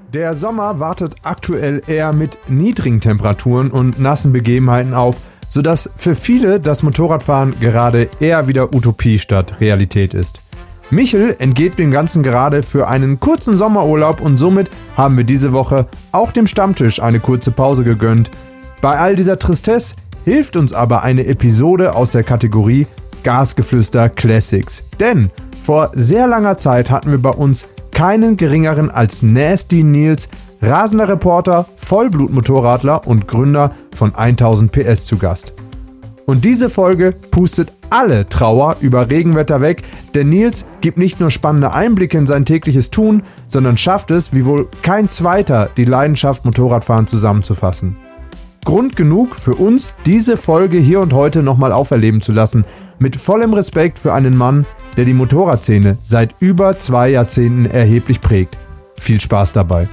Der Sommer wartet aktuell eher mit niedrigen Temperaturen und nassen Begebenheiten auf, sodass für viele das Motorradfahren gerade eher wieder Utopie statt Realität ist. Michel entgeht dem Ganzen gerade für einen kurzen Sommerurlaub und somit haben wir diese Woche auch dem Stammtisch eine kurze Pause gegönnt. Bei all dieser Tristesse hilft uns aber eine Episode aus der Kategorie Gasgeflüster Classics. Denn vor sehr langer Zeit hatten wir bei uns keinen geringeren als Nasty Nils, rasender Reporter, Vollblut-Motorradler und Gründer von 1000 PS zu Gast. Und diese Folge pustet alle Trauer über Regenwetter weg, denn Nils gibt nicht nur spannende Einblicke in sein tägliches Tun, sondern schafft es, wie wohl kein zweiter, die Leidenschaft Motorradfahren zusammenzufassen. Grund genug für uns, diese Folge hier und heute nochmal auferleben zu lassen, mit vollem Respekt für einen Mann, der die Motorradszene seit über 2 Jahrzehnten erheblich prägt. Viel Spaß dabei.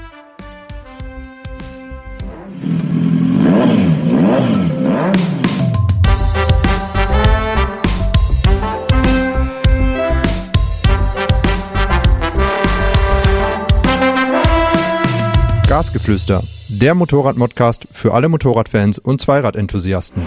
Gasgeflüster, der Motorrad-Modcast für alle Motorradfans und Zweiradenthusiasten.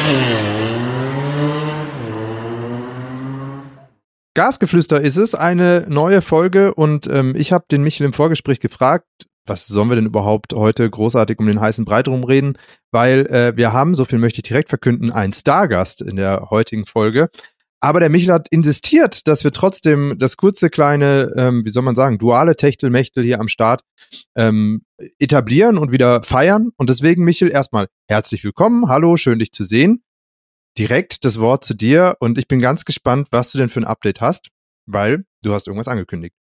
Gasgeflüster ist es, eine neue Folge und ich habe den Michel im Vorgespräch gefragt, was sollen wir denn überhaupt heute großartig um den heißen Brei drum reden, weil wir haben, so viel möchte ich direkt verkünden, einen Stargast in der heutigen Folge. Aber der Michel hat insistiert, dass wir trotzdem das kurze, kleine, duale Techtelmechtel hier am Start etablieren und wieder feiern. Und deswegen, Michel, erstmal herzlich willkommen. Hallo, schön dich zu sehen. Direkt das Wort zu dir und ich bin ganz gespannt, was du denn für ein Update hast, weil du hast irgendwas angekündigt.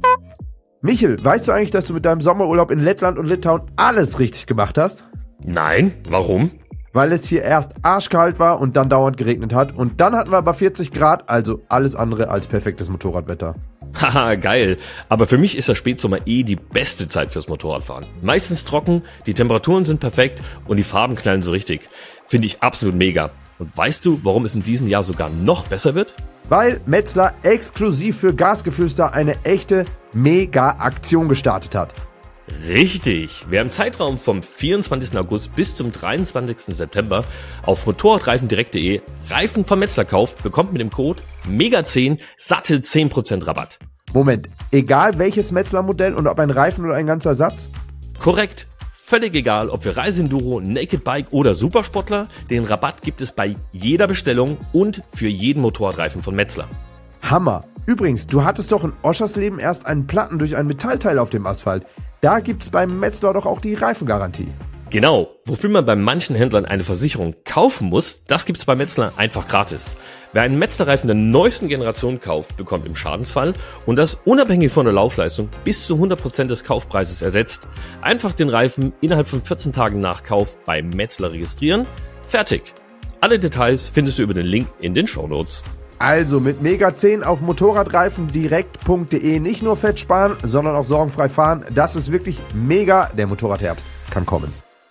Michel, weißt du eigentlich, dass du mit deinem Sommerurlaub in Lettland und Litauen alles richtig gemacht hast? Nein, warum? Weil es hier erst arschkalt war und dann dauernd geregnet hat und dann hatten wir aber 40 Grad, also alles andere als perfektes Motorradwetter. Haha, geil. Aber für mich ist der Spätsommer die beste Zeit fürs Motorradfahren. Meistens trocken, die Temperaturen sind perfekt und die Farben knallen so richtig. Finde ich absolut mega. Und weißt du, warum es in diesem Jahr sogar noch besser wird? Weil Metzler exklusiv für Gasgeflüster eine echte Mega-Aktion gestartet hat. Richtig. Wer im Zeitraum vom 24. August bis zum 23. September auf motorradreifendirekt.de Reifen vom Metzler kauft, bekommt mit dem Code MEGA10 satte 10% Rabatt. Moment, egal welches Metzler-Modell und ob ein Reifen oder ein ganzer Satz? Korrekt. Völlig egal, ob für Reiseenduro, Naked Bike oder Supersportler, den Rabatt gibt es bei jeder Bestellung und für jeden Motorradreifen von Metzler. Hammer. Übrigens, du hattest doch in Oschersleben erst einen Platten durch ein Metallteil auf dem Asphalt. Da gibt's beim Metzler doch auch die Reifengarantie. Genau, wofür man bei manchen Händlern eine Versicherung kaufen muss, das gibt's bei Metzler einfach gratis. Wer einen Metzler-Reifen der neuesten Generation kauft, bekommt im Schadensfall und das unabhängig von der Laufleistung bis zu 100% des Kaufpreises ersetzt. Einfach den Reifen innerhalb von 14 Tagen nach Kauf bei Metzler registrieren. Fertig. Alle Details findest du über den Link in den Shownotes. Also mit Mega 10 auf motorradreifendirekt.de nicht nur Fett sparen, sondern auch sorgenfrei fahren. Das ist wirklich mega. Der Motorradherbst kann kommen.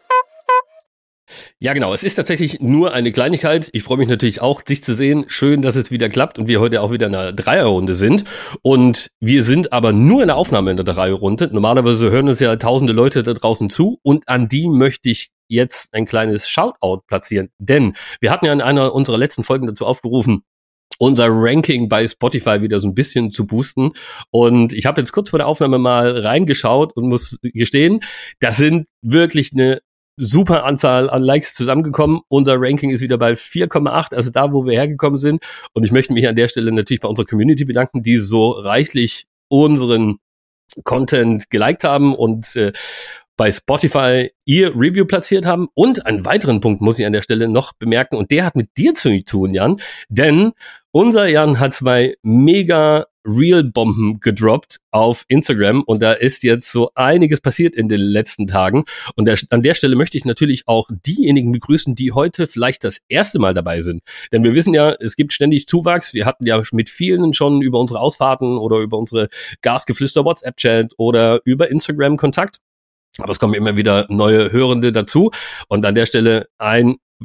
Ja, genau. Es ist tatsächlich nur eine Kleinigkeit. Ich freue mich natürlich auch, dich zu sehen. Schön, dass es wieder klappt und wir heute auch wieder in einer Dreierrunde sind. Und wir sind aber nur in der Aufnahme in der Dreierrunde. Normalerweise hören uns ja tausende Leute da draußen zu und an die möchte ich jetzt ein kleines Shoutout platzieren. Denn wir hatten ja in einer unserer letzten Folgen dazu aufgerufen, unser Ranking bei Spotify wieder so ein bisschen zu boosten. Und ich habe jetzt kurz vor der Aufnahme mal reingeschaut und muss gestehen, das sind wirklich eine super Anzahl an Likes zusammengekommen. Unser Ranking ist wieder bei 4,8, also da, wo wir hergekommen sind. Und ich möchte mich an der Stelle natürlich bei unserer Community bedanken, die so reichlich unseren Content geliked haben und bei Spotify ihr Review platziert haben. Und einen weiteren Punkt muss ich an der Stelle noch bemerken, und der hat mit dir zu tun, Jan, denn unser Jan hat 2 mega Real-Bomben gedroppt auf Instagram und da ist jetzt so einiges passiert in den letzten Tagen. Und an der Stelle möchte ich natürlich auch diejenigen begrüßen, die heute vielleicht das erste Mal dabei sind. Denn wir wissen ja, es gibt ständig Zuwachs. Wir hatten ja mit vielen schon über unsere Ausfahrten oder über unsere Gasgeflüster WhatsApp-Chat oder über Instagram Kontakt. Aber es kommen immer wieder neue Hörende dazu. Und an der Stelle ein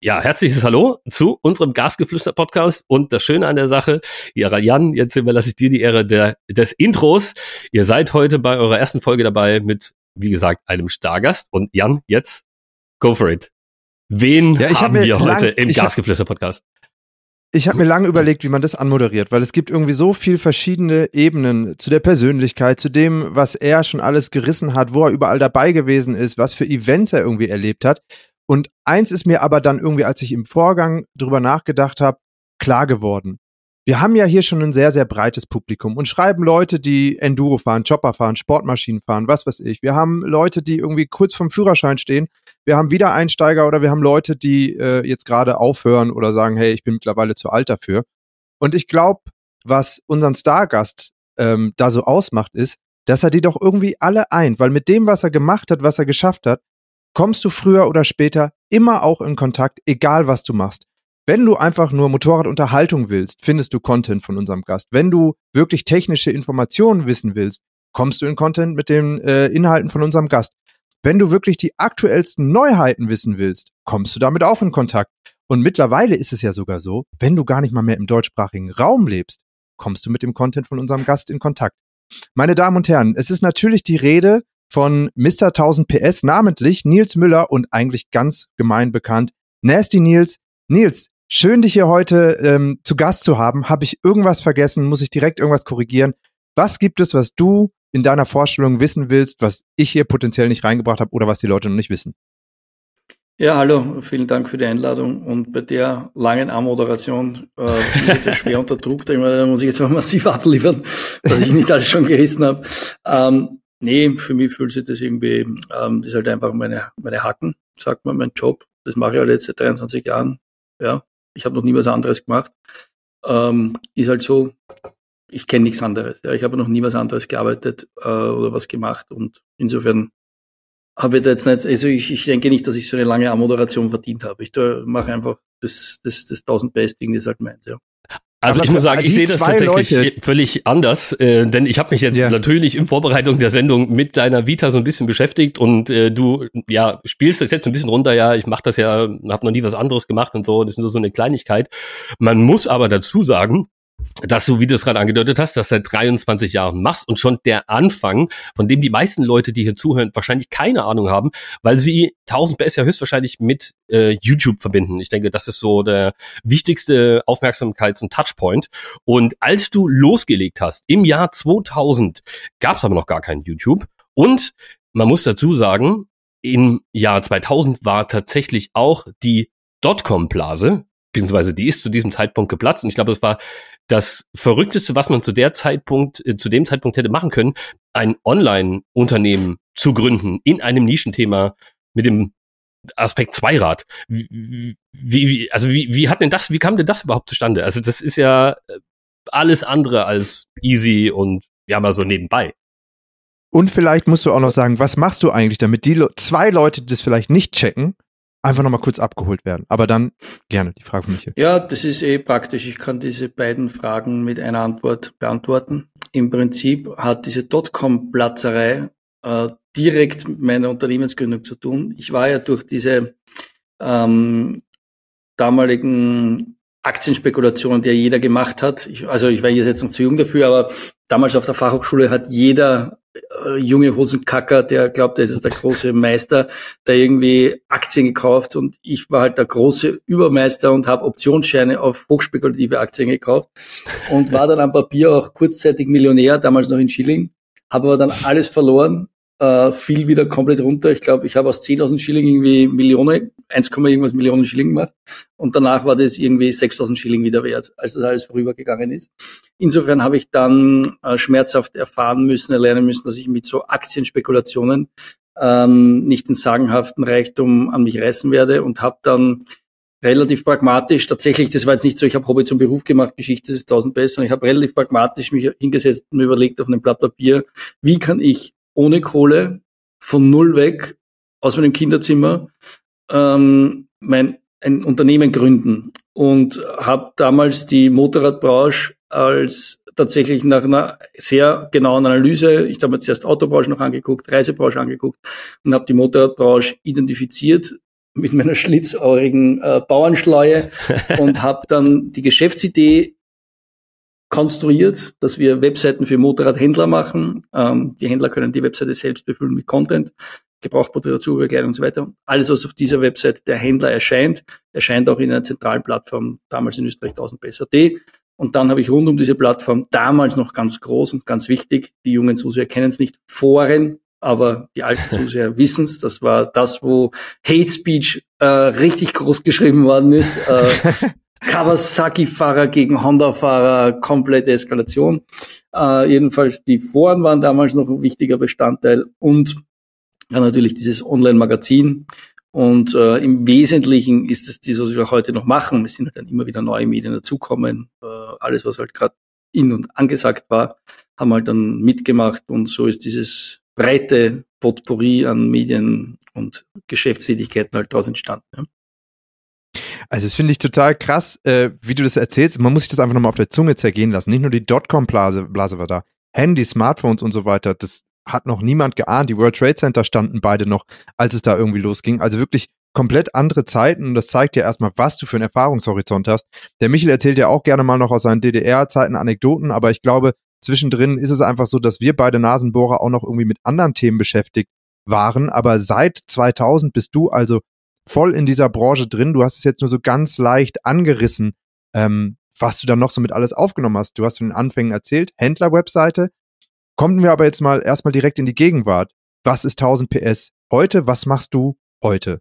Ja, herzliches Hallo zu unserem Gasgeflüster-Podcast und das Schöne an der Sache, Jan, jetzt überlasse ich dir die Ehre des Intros. Ihr seid heute bei eurer ersten Folge dabei mit, wie gesagt, einem Stargast und Jan, jetzt go for it. Wen haben wir heute im Gasgeflüster-Podcast? Ich habe mir lange überlegt, wie man das anmoderiert, weil es gibt irgendwie so viel verschiedene Ebenen zu der Persönlichkeit, zu dem, was er schon alles gerissen hat, wo er überall dabei gewesen ist, was für Events er irgendwie erlebt hat. Und eins ist mir aber dann irgendwie, als ich im Vorgang drüber nachgedacht habe, klar geworden. Wir haben ja hier schon ein sehr, sehr breites Publikum und schreiben Leute, die Enduro fahren, Chopper fahren, Sportmaschinen fahren, was weiß ich. Wir haben Leute, die irgendwie kurz vorm Führerschein stehen. Wir haben Wiedereinsteiger oder wir haben Leute, die jetzt gerade aufhören oder sagen, hey, ich bin mittlerweile zu alt dafür. Und ich glaube, was unseren Stargast da so ausmacht, ist, dass er die doch irgendwie alle eint. Weil mit dem, was er gemacht hat, was er geschafft hat, kommst du früher oder später immer auch in Kontakt, egal was du machst. Wenn du einfach nur Motorradunterhaltung willst, findest du Content von unserem Gast. Wenn du wirklich technische Informationen wissen willst, kommst du in Content mit den Inhalten von unserem Gast. Wenn du wirklich die aktuellsten Neuheiten wissen willst, kommst du damit auch in Kontakt. Und mittlerweile ist es ja sogar so, wenn du gar nicht mal mehr im deutschsprachigen Raum lebst, kommst du mit dem Content von unserem Gast in Kontakt. Meine Damen und Herren, es ist natürlich die Rede von Mr. 1000 PS, namentlich Nils Müller und eigentlich ganz gemein bekannt, Nasty Nils. Nils, schön, dich hier heute zu Gast zu haben. Habe ich irgendwas vergessen? Muss ich direkt irgendwas korrigieren? Was gibt es, was du in deiner Vorstellung wissen willst, was ich hier potenziell nicht reingebracht habe oder was die Leute noch nicht wissen? Ja, hallo, vielen Dank für die Einladung. Und bei der langen Anmoderation bin ich jetzt ja schwer unter Druck. Da muss ich jetzt mal massiv abliefern, dass ich nicht alles schon gerissen habe. Nee, für mich fühlt sich das irgendwie, das ist halt einfach meine Hacken, sagt man, mein Job. Das mache ich halt jetzt seit 23 Jahren. Ja, ich habe noch nie was anderes gemacht. Ist halt so, ich kenne nichts anderes. Ja, ich habe noch nie was anderes gearbeitet oder was gemacht. Und insofern habe ich da jetzt nicht, also ich denke nicht, dass ich so eine lange Anmoderation verdient habe. Ich mache einfach das 1000 PS-Ding, das ist halt meins, ja. Also ich muss sagen, ich sehe das tatsächlich völlig anders, denn ich habe mich jetzt natürlich in Vorbereitung der Sendung mit deiner Vita so ein bisschen beschäftigt und du spielst das jetzt so ein bisschen runter, ja, ich mache das ja, habe noch nie was anderes gemacht und so, das ist nur so eine Kleinigkeit. Man muss aber dazu sagen, dass du, wie du es gerade angedeutet hast, das seit 23 Jahren machst und schon der Anfang, von dem die meisten Leute, die hier zuhören, wahrscheinlich keine Ahnung haben, weil sie 1000 PS ja höchstwahrscheinlich mit YouTube verbinden. Ich denke, das ist so der wichtigste Aufmerksamkeits- und Touchpoint. Und als du losgelegt hast, im Jahr 2000, gab es aber noch gar kein YouTube. Und man muss dazu sagen, im Jahr 2000 war tatsächlich auch die Dotcom-Blase, beziehungsweise die ist zu diesem Zeitpunkt geplatzt. Und ich glaube, das war das Verrückteste, was man zu dem Zeitpunkt hätte machen können, ein Online-Unternehmen zu gründen in einem Nischenthema mit dem Aspekt Zweirad. Wie kam denn das überhaupt zustande? Also das ist ja alles andere als easy und ja mal so nebenbei. Und vielleicht musst du auch noch sagen, was machst du eigentlich, damit die zwei Leute, die das vielleicht nicht checken, einfach nochmal kurz abgeholt werden. Aber dann gerne die Frage von mich hier. Ja, das ist praktisch. Ich kann diese beiden Fragen mit einer Antwort beantworten. Im Prinzip hat diese Dotcom-Platzerei direkt mit meiner Unternehmensgründung zu tun. Ich war ja durch diese damaligen Aktienspekulationen, die ja jeder gemacht hat. Ich war jetzt noch zu jung dafür, aber damals auf der Fachhochschule hat jeder junge Hosenkacker, der glaubt, er ist der große Meister, der irgendwie Aktien gekauft und ich war halt der große Übermeister und habe Optionsscheine auf hochspekulative Aktien gekauft und war dann am Papier auch kurzzeitig Millionär, damals noch in Schilling, habe aber dann alles verloren, fiel wieder komplett runter. Ich glaube, ich habe aus 10.000 Schilling irgendwie 1, irgendwas Millionen Schilling gemacht und danach war das irgendwie 6.000 Schilling wieder wert, als das alles vorübergegangen ist. Insofern habe ich dann schmerzhaft erlernen müssen, dass ich mit so Aktienspekulationen nicht den sagenhaften Reichtum an mich reißen werde und habe dann relativ pragmatisch, tatsächlich, das war jetzt nicht so, ich habe Hobby zum Beruf gemacht, Geschichte ist 1000 besser, sondern ich habe relativ pragmatisch mich hingesetzt und mir überlegt auf einem Blatt Papier, wie kann ich ohne Kohle von null weg aus meinem Kinderzimmer ein Unternehmen gründen und habe damals die Motorradbranche als tatsächlich nach einer sehr genauen Analyse, ich habe mir zuerst Autobranche noch angeguckt, Reisebranche angeguckt und habe die Motorradbranche identifiziert mit meiner schlitzohrigen Bauernschleue und habe dann die Geschäftsidee konstruiert, dass wir Webseiten für Motorradhändler machen. Die Händler können die Webseite selbst befüllen mit Content, Gebrauchsmaterial, Zubehörkleidung und so weiter. Alles, was auf dieser Webseite der Händler erscheint auch in einer zentralen Plattform, damals in Österreich 1000PS.at. Und dann habe ich rund um diese Plattform, damals noch ganz groß und ganz wichtig, die jungen Zuseher kennen es nicht, Foren, aber die alten Zuseher wissen es. Das war das, wo Hate Speech richtig groß geschrieben worden ist. Kawasaki-Fahrer gegen Honda-Fahrer, komplette Eskalation. Jedenfalls die Foren waren damals noch ein wichtiger Bestandteil und dann natürlich dieses Online-Magazin. Und im Wesentlichen ist es das, was wir auch heute noch machen. Es sind halt dann immer wieder neue Medien dazukommen. Alles, was halt gerade in und angesagt war, haben halt dann mitgemacht. Und so ist dieses breite Potpourri an Medien und Geschäftstätigkeiten halt daraus entstanden. Ja. Also das finde ich total krass, wie du das erzählst. Man muss sich das einfach nochmal auf der Zunge zergehen lassen. Nicht nur die Dotcom-Blase war da. Handy, Smartphones und so weiter. Das hat noch niemand geahnt. Die World Trade Center standen beide noch, als es da irgendwie losging. Also wirklich komplett andere Zeiten. Und das zeigt ja erstmal, was du für einen Erfahrungshorizont hast. Der Michael erzählt ja auch gerne mal noch aus seinen DDR-Zeiten Anekdoten. Aber ich glaube, zwischendrin ist es einfach so, dass wir beide Nasenbohrer auch noch irgendwie mit anderen Themen beschäftigt waren. Aber seit 2000 bist du also voll in dieser Branche drin. Du hast es jetzt nur so ganz leicht angerissen, was du dann noch so mit alles aufgenommen hast. Du hast von den Anfängen erzählt, Händler-Webseite. Kommen wir aber jetzt mal erstmal direkt in die Gegenwart. Was ist 1000 PS heute? Was machst du heute?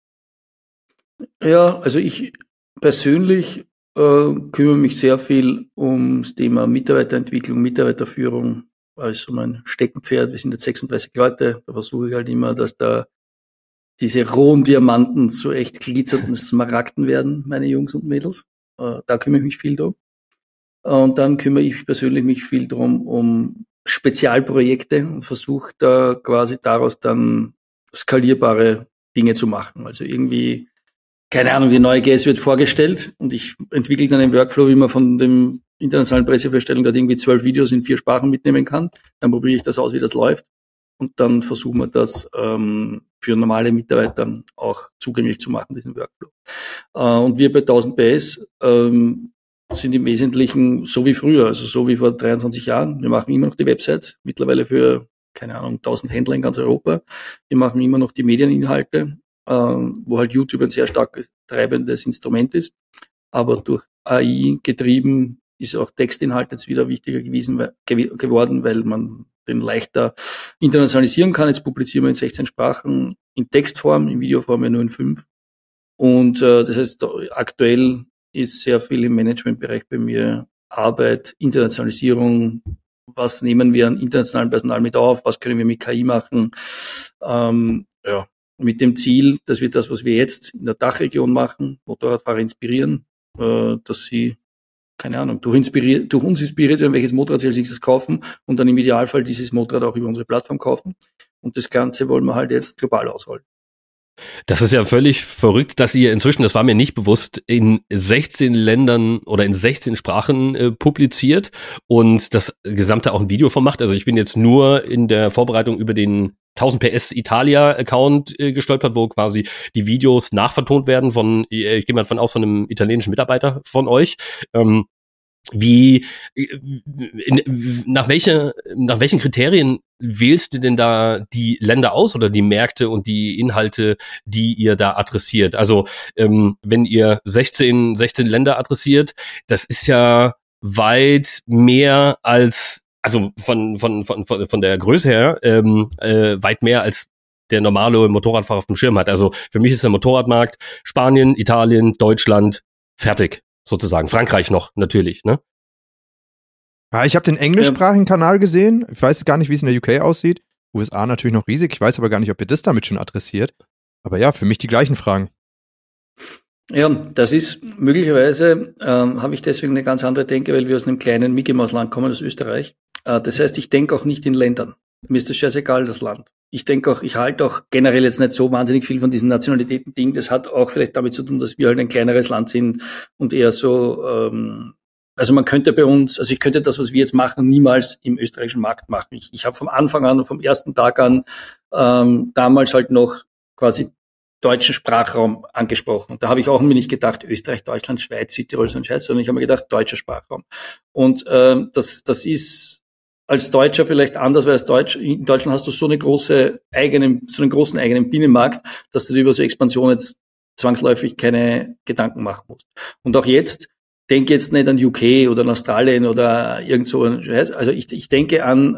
Ja, also ich persönlich kümmere mich sehr viel ums Thema Mitarbeiterentwicklung, Mitarbeiterführung. Also mein Steckenpferd. Wir sind jetzt 36 Leute. Da versuche ich halt immer, dass da diese rohen Diamanten zu echt glitzernden Smaragden werden, meine Jungs und Mädels. Da kümmere ich mich viel drum. Und dann kümmere ich persönlich mich viel drum um Spezialprojekte und versuche da quasi daraus dann skalierbare Dinge zu machen. Also irgendwie, keine Ahnung, die neue GS wird vorgestellt und ich entwickle dann einen Workflow, wie man von dem internationalen Pressevorstellung da irgendwie 12 Videos in 4 Sprachen mitnehmen kann. Dann probiere ich das aus, wie das läuft. Und dann versuchen wir das für normale Mitarbeiter auch zugänglich zu machen, diesen Workflow. Und wir bei 1000 PS sind im Wesentlichen so wie früher, also so wie vor 23 Jahren. Wir machen immer noch die Websites, mittlerweile für, keine Ahnung, 1000 Händler in ganz Europa. Wir machen immer noch die Medieninhalte, wo halt YouTube ein sehr stark treibendes Instrument ist. Aber durch AI getrieben ist auch Textinhalt jetzt wieder wichtiger geworden, weil man den leichter internationalisieren kann. Jetzt publizieren wir in 16 Sprachen in Textform, in Videoform ja nur in 5. Und das heißt, aktuell ist sehr viel im Managementbereich bei mir Arbeit, Internationalisierung. Was nehmen wir an internationalem Personal mit auf? Was können wir mit KI machen? Mit dem Ziel, dass wir das, was wir jetzt in der Dachregion machen, Motorradfahrer inspirieren, dass sie, keine Ahnung, durch uns inspiriert werden, welches Motorrad sie als nächstes kaufen und dann im Idealfall dieses Motorrad auch über unsere Plattform kaufen. Und das Ganze wollen wir halt jetzt global ausrollen. Das ist ja völlig verrückt, dass ihr inzwischen, das war mir nicht bewusst, in 16 Ländern oder in 16 Sprachen publiziert und das Gesamte auch ein Videoform macht. Also ich bin jetzt nur in der Vorbereitung über den 1000 PS Italia-Account gestolpert, wo quasi die Videos nachvertont werden von, ich gehe mal davon aus, von einem italienischen Mitarbeiter von euch. Nach welchen Kriterien wählst du denn da die Länder aus oder die Märkte und die Inhalte, die ihr da adressiert? Also wenn ihr 16 Länder adressiert, das ist ja weit mehr als, also von der Größe her, weit mehr als der normale Motorradfahrer auf dem Schirm hat. Also für mich ist der Motorradmarkt Spanien, Italien, Deutschland, fertig. Sozusagen. Frankreich noch, natürlich, ne? Ja, ich habe den englischsprachigen Kanal gesehen. Ich weiß gar nicht, wie es in der UK aussieht. USA natürlich noch riesig. Ich weiß aber gar nicht, ob ihr das damit schon adressiert. Aber ja, für mich die gleichen Fragen. Ja, das ist möglicherweise, habe ich deswegen eine ganz andere Denke, weil wir aus einem kleinen Mickey-Maus-Land kommen, aus Österreich. Das heißt, ich denke auch nicht in Ländern. Mir ist das scheißegal, das Land. Ich halte auch generell jetzt nicht so wahnsinnig viel von diesen Nationalitäten-Ding. Das hat auch vielleicht damit zu tun, dass wir halt ein kleineres Land sind und eher so, also man könnte bei uns, also ich könnte das, was wir jetzt machen, niemals im österreichischen Markt machen. Ich habe vom Anfang an und vom ersten Tag an damals halt noch quasi deutschen Sprachraum angesprochen. Und da habe ich auch mir nicht gedacht, Österreich, Deutschland, Schweiz, Südtirol, so ein Scheiß, sondern ich habe mir gedacht, deutscher Sprachraum. Und das ist als Deutscher vielleicht anders, weil in Deutschland hast du so einen großen eigenen Binnenmarkt, dass du dir über so Expansion jetzt zwangsläufig keine Gedanken machen musst. Und auch jetzt, denke jetzt nicht an UK oder an Australien oder irgend so ein Scheiß. Also ich denke an,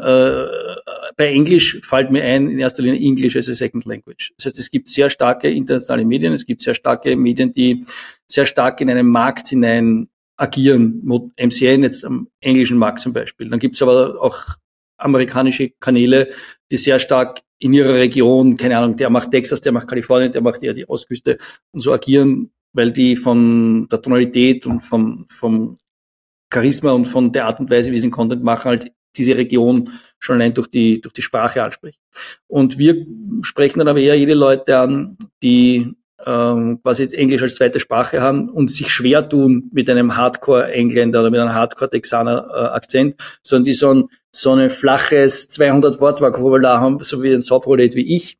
bei Englisch fällt mir ein, in erster Linie English as a Second Language. Das heißt, es gibt sehr starke internationale Medien, es gibt sehr starke Medien, die sehr stark in einen Markt hinein agieren. MCN jetzt am englischen Markt zum Beispiel. Dann gibt es aber auch amerikanische Kanäle, die sehr stark in ihrer Region, keine Ahnung, der macht Texas, der macht Kalifornien, der macht eher die Ostküste und so agieren, weil die von der Tonalität und vom Charisma und von der Art und Weise, wie sie den Content machen, halt diese Region schon allein durch die Sprache ansprechen. Und wir sprechen dann aber eher jede Leute an, die quasi jetzt Englisch als zweite Sprache haben und sich schwer tun mit einem Hardcore-Engländer oder mit einem Hardcore-Texaner Akzent, sondern die so ein flaches 200-Wort-Vokabular haben, so wie ein Subprolet wie ich.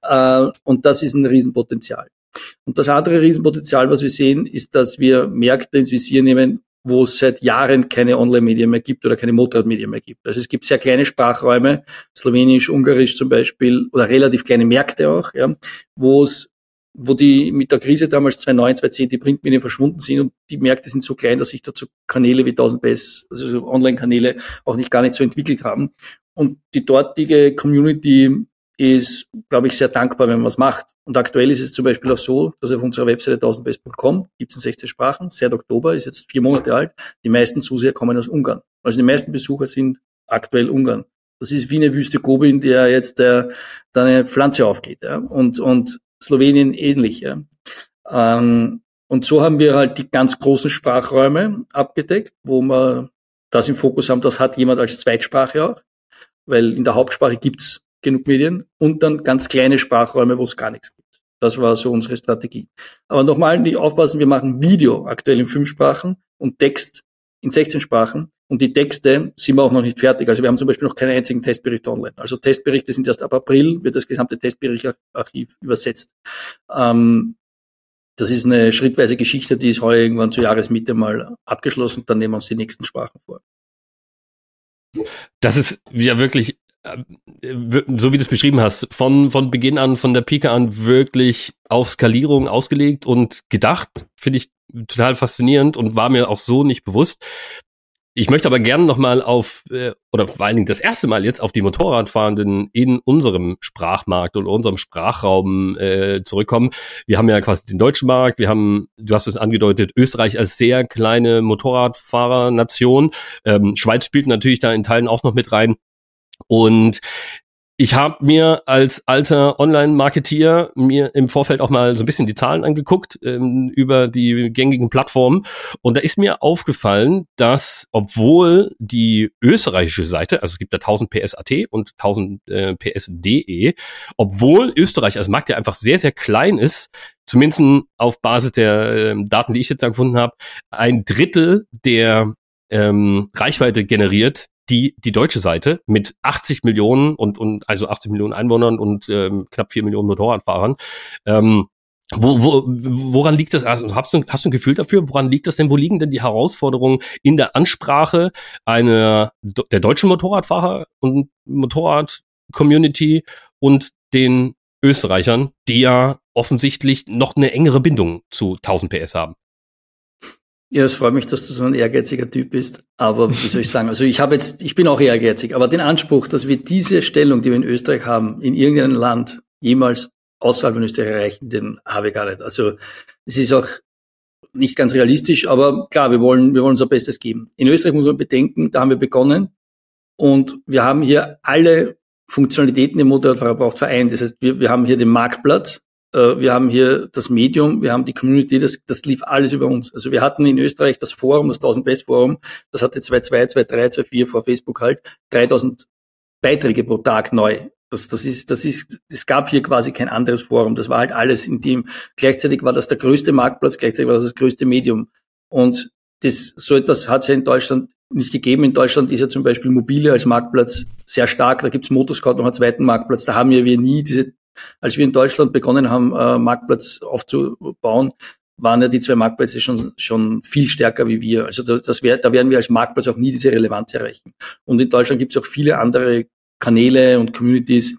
Und das ist ein Riesenpotenzial. Und das andere Riesenpotenzial, was wir sehen, ist, dass wir Märkte ins Visier nehmen, wo es seit Jahren keine Online-Medien mehr gibt oder keine Motorrad-Medien mehr gibt. Also es gibt sehr kleine Sprachräume, Slowenisch, Ungarisch zum Beispiel, oder relativ kleine Märkte auch, ja, wo die mit der Krise damals 2009, 2010 die Printmedien verschwunden sind und die Märkte sind so klein, dass sich dazu Kanäle wie 1000bs, also so Online-Kanäle auch gar nicht so entwickelt haben. Und die dortige Community ist, glaube ich, sehr dankbar, wenn man was macht. Und aktuell ist es zum Beispiel auch so, dass auf unserer Webseite 1000best.com gibt es in 16 Sprachen. Seit Oktober, ist jetzt 4 Monate alt. Die meisten Zuseher kommen aus Ungarn. Also die meisten Besucher sind aktuell Ungarn. Das ist wie eine Wüste Gobi, in der jetzt da eine Pflanze aufgeht. Ja? Und Slowenien ähnlich. Ja? Und so haben wir halt die ganz großen Sprachräume abgedeckt, wo wir das im Fokus haben, das hat jemand als Zweitsprache auch, weil in der Hauptsprache gibt's genug Medien und dann ganz kleine Sprachräume, wo es gar nichts gibt. Das war so unsere Strategie. Aber nochmal, nicht aufpassen, wir machen Video aktuell in 5 Sprachen und Text in 16 Sprachen und die Texte sind wir auch noch nicht fertig. Also wir haben zum Beispiel noch keinen einzigen Testbericht online. Also Testberichte sind erst ab April, wird das gesamte Testberichtarchiv übersetzt. Das ist eine schrittweise Geschichte, die ist heuer irgendwann zur Jahresmitte mal abgeschlossen. Dann nehmen wir uns die nächsten Sprachen vor. Das ist ja wirklich, so wie du es beschrieben hast, von Beginn an, von der Pike an wirklich auf Skalierung ausgelegt und gedacht. Finde ich total faszinierend und war mir auch so nicht bewusst. Ich möchte aber gerne nochmal oder vor allen Dingen das erste Mal jetzt auf die Motorradfahrenden in unserem Sprachmarkt oder unserem Sprachraum zurückkommen. Wir haben ja quasi den deutschen Markt, du hast es angedeutet, Österreich als sehr kleine Motorradfahrernation. Schweiz spielt natürlich da in Teilen auch noch mit rein. Und ich habe mir als alter Online-Marketeer mir im Vorfeld auch mal so ein bisschen die Zahlen angeguckt über die gängigen Plattformen und da ist mir aufgefallen, dass obwohl die österreichische Seite, also es gibt da 1000 PS.at und 1000 PS.de, obwohl Österreich als Markt ja einfach sehr, sehr klein ist, zumindest auf Basis der Daten, die ich jetzt da gefunden habe, 1/3 der Reichweite generiert, die deutsche Seite mit 80 Millionen und also 80 Millionen Einwohnern und knapp 4 Millionen Motorradfahrern. Woran liegt das? Also hast du ein Gefühl dafür? Woran liegt das denn? Wo liegen denn die Herausforderungen in der Ansprache der deutschen Motorradfahrer und Motorrad-Community und den Österreichern, die ja offensichtlich noch eine engere Bindung zu 1000 PS haben? Ja, es freut mich, dass du so ein ehrgeiziger Typ bist. Aber wie soll ich sagen? Also ich bin auch ehrgeizig. Aber den Anspruch, dass wir diese Stellung, die wir in Österreich haben, in irgendeinem Land jemals außerhalb von Österreich erreichen, den habe ich gar nicht. Also es ist auch nicht ganz realistisch, aber klar, wir wollen unser Bestes geben. In Österreich muss man bedenken, da haben wir begonnen und wir haben hier alle Funktionalitäten, die Motorradfahrer braucht, vereint. Das heißt, wir haben hier den Marktplatz, wir haben hier das Medium, wir haben die Community, das lief alles über uns. Also wir hatten in Österreich das Forum, das 1000 Best Forum, das hatte 2.2, 2.3, 2.4 vor Facebook halt, 3000 Beiträge pro Tag neu. Es gab hier quasi kein anderes Forum. Das war halt alles in dem. Gleichzeitig war das der größte Marktplatz, gleichzeitig war das größte Medium. Und so etwas hat es ja in Deutschland nicht gegeben. In Deutschland ist ja zum Beispiel Mobile als Marktplatz sehr stark. Da gibt's Motorscout noch einen zweiten Marktplatz. Da haben wir nie Als wir in Deutschland begonnen haben, Marktplatz aufzubauen, waren ja die 2 Marktplätze schon viel stärker wie wir. Also da werden wir als Marktplatz auch nie diese Relevanz erreichen. Und in Deutschland gibt es auch viele andere Kanäle und Communities.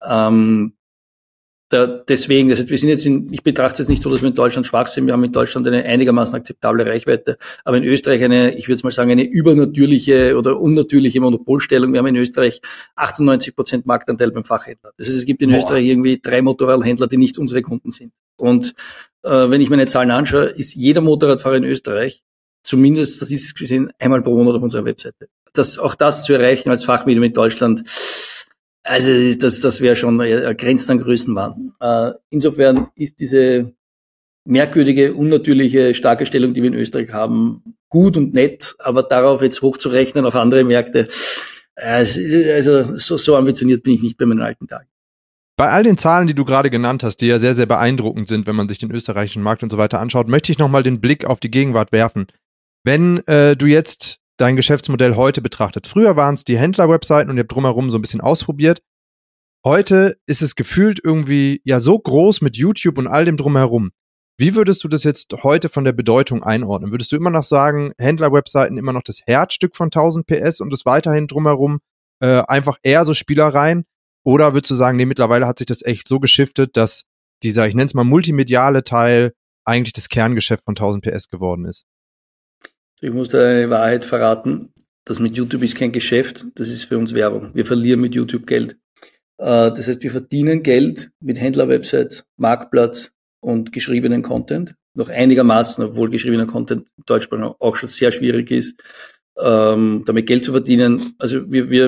Deswegen, das heißt, wir sind jetzt ich betrachte es jetzt nicht so, dass wir in Deutschland schwach sind. Wir haben in Deutschland eine einigermaßen akzeptable Reichweite, aber in Österreich ich würde mal sagen, eine übernatürliche oder unnatürliche Monopolstellung. Wir haben in Österreich 98% Marktanteil beim Fachhändler. Das heißt, es gibt in Österreich irgendwie 3 Motorradhändler, die nicht unsere Kunden sind. Und wenn ich meine Zahlen anschaue, ist jeder Motorradfahrer in Österreich zumindest statistisch gesehen einmal pro Monat auf unserer Webseite. Auch das zu erreichen als Fachmedium in Deutschland, also das wäre schon grenzt an Größenwahn. Insofern ist diese merkwürdige, unnatürliche, starke Stellung, die wir in Österreich haben, gut und nett, aber darauf jetzt hochzurechnen auf andere Märkte, also so ambitioniert bin ich nicht bei meinen alten Tagen. Bei all den Zahlen, die du gerade genannt hast, die ja sehr, sehr beeindruckend sind, wenn man sich den österreichischen Markt und so weiter anschaut, möchte ich nochmal den Blick auf die Gegenwart werfen. Wenn du jetzt dein Geschäftsmodell heute betrachtet. Früher waren es die Händler-Webseiten und ihr habt drumherum so ein bisschen ausprobiert. Heute ist es gefühlt irgendwie ja so groß mit YouTube und all dem drumherum. Wie würdest du das jetzt heute von der Bedeutung einordnen? Würdest du immer noch sagen, Händler-Webseiten immer noch das Herzstück von 1000 PS und das weiterhin drumherum einfach eher so Spielereien? Oder würdest du sagen, nee, mittlerweile hat sich das echt so geschiftet, dass dieser, ich nenne es mal multimediale Teil, eigentlich das Kerngeschäft von 1000 PS geworden ist? Ich muss da eine Wahrheit verraten. Das mit YouTube ist kein Geschäft, das ist für uns Werbung. Wir verlieren mit YouTube Geld. Das heißt, wir verdienen Geld mit Händler-Websites, Marktplatz und geschriebenen Content. Noch einigermaßen, obwohl geschriebener Content im Deutschsprachigen auch schon sehr schwierig ist, damit Geld zu verdienen. Also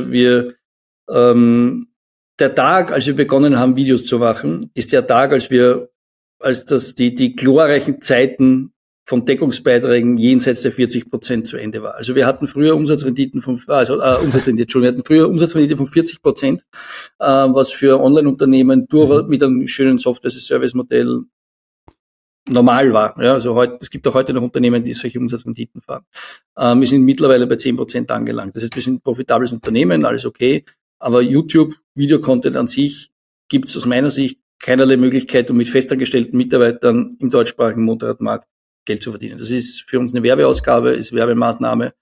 der Tag, als wir begonnen haben, Videos zu machen, ist der Tag, als die glorreichen Zeiten von Deckungsbeiträgen jenseits der 40% zu Ende war. Also wir hatten früher Umsatzrendite von 40%, was für Online-Unternehmen mit einem schönen Software-as-a-Service-Modell normal war. Ja, also es gibt auch heute noch Unternehmen, die solche Umsatzrenditen fahren. Wir sind mittlerweile bei 10% angelangt. Das heißt, wir sind ein profitables Unternehmen, alles okay. Aber YouTube, Videocontent an sich, gibt es aus meiner Sicht keinerlei Möglichkeit, um mit festangestellten Mitarbeitern im deutschsprachigen Motorradmarkt Geld zu verdienen. Das ist für uns eine Werbeausgabe, ist Werbemaßnahme,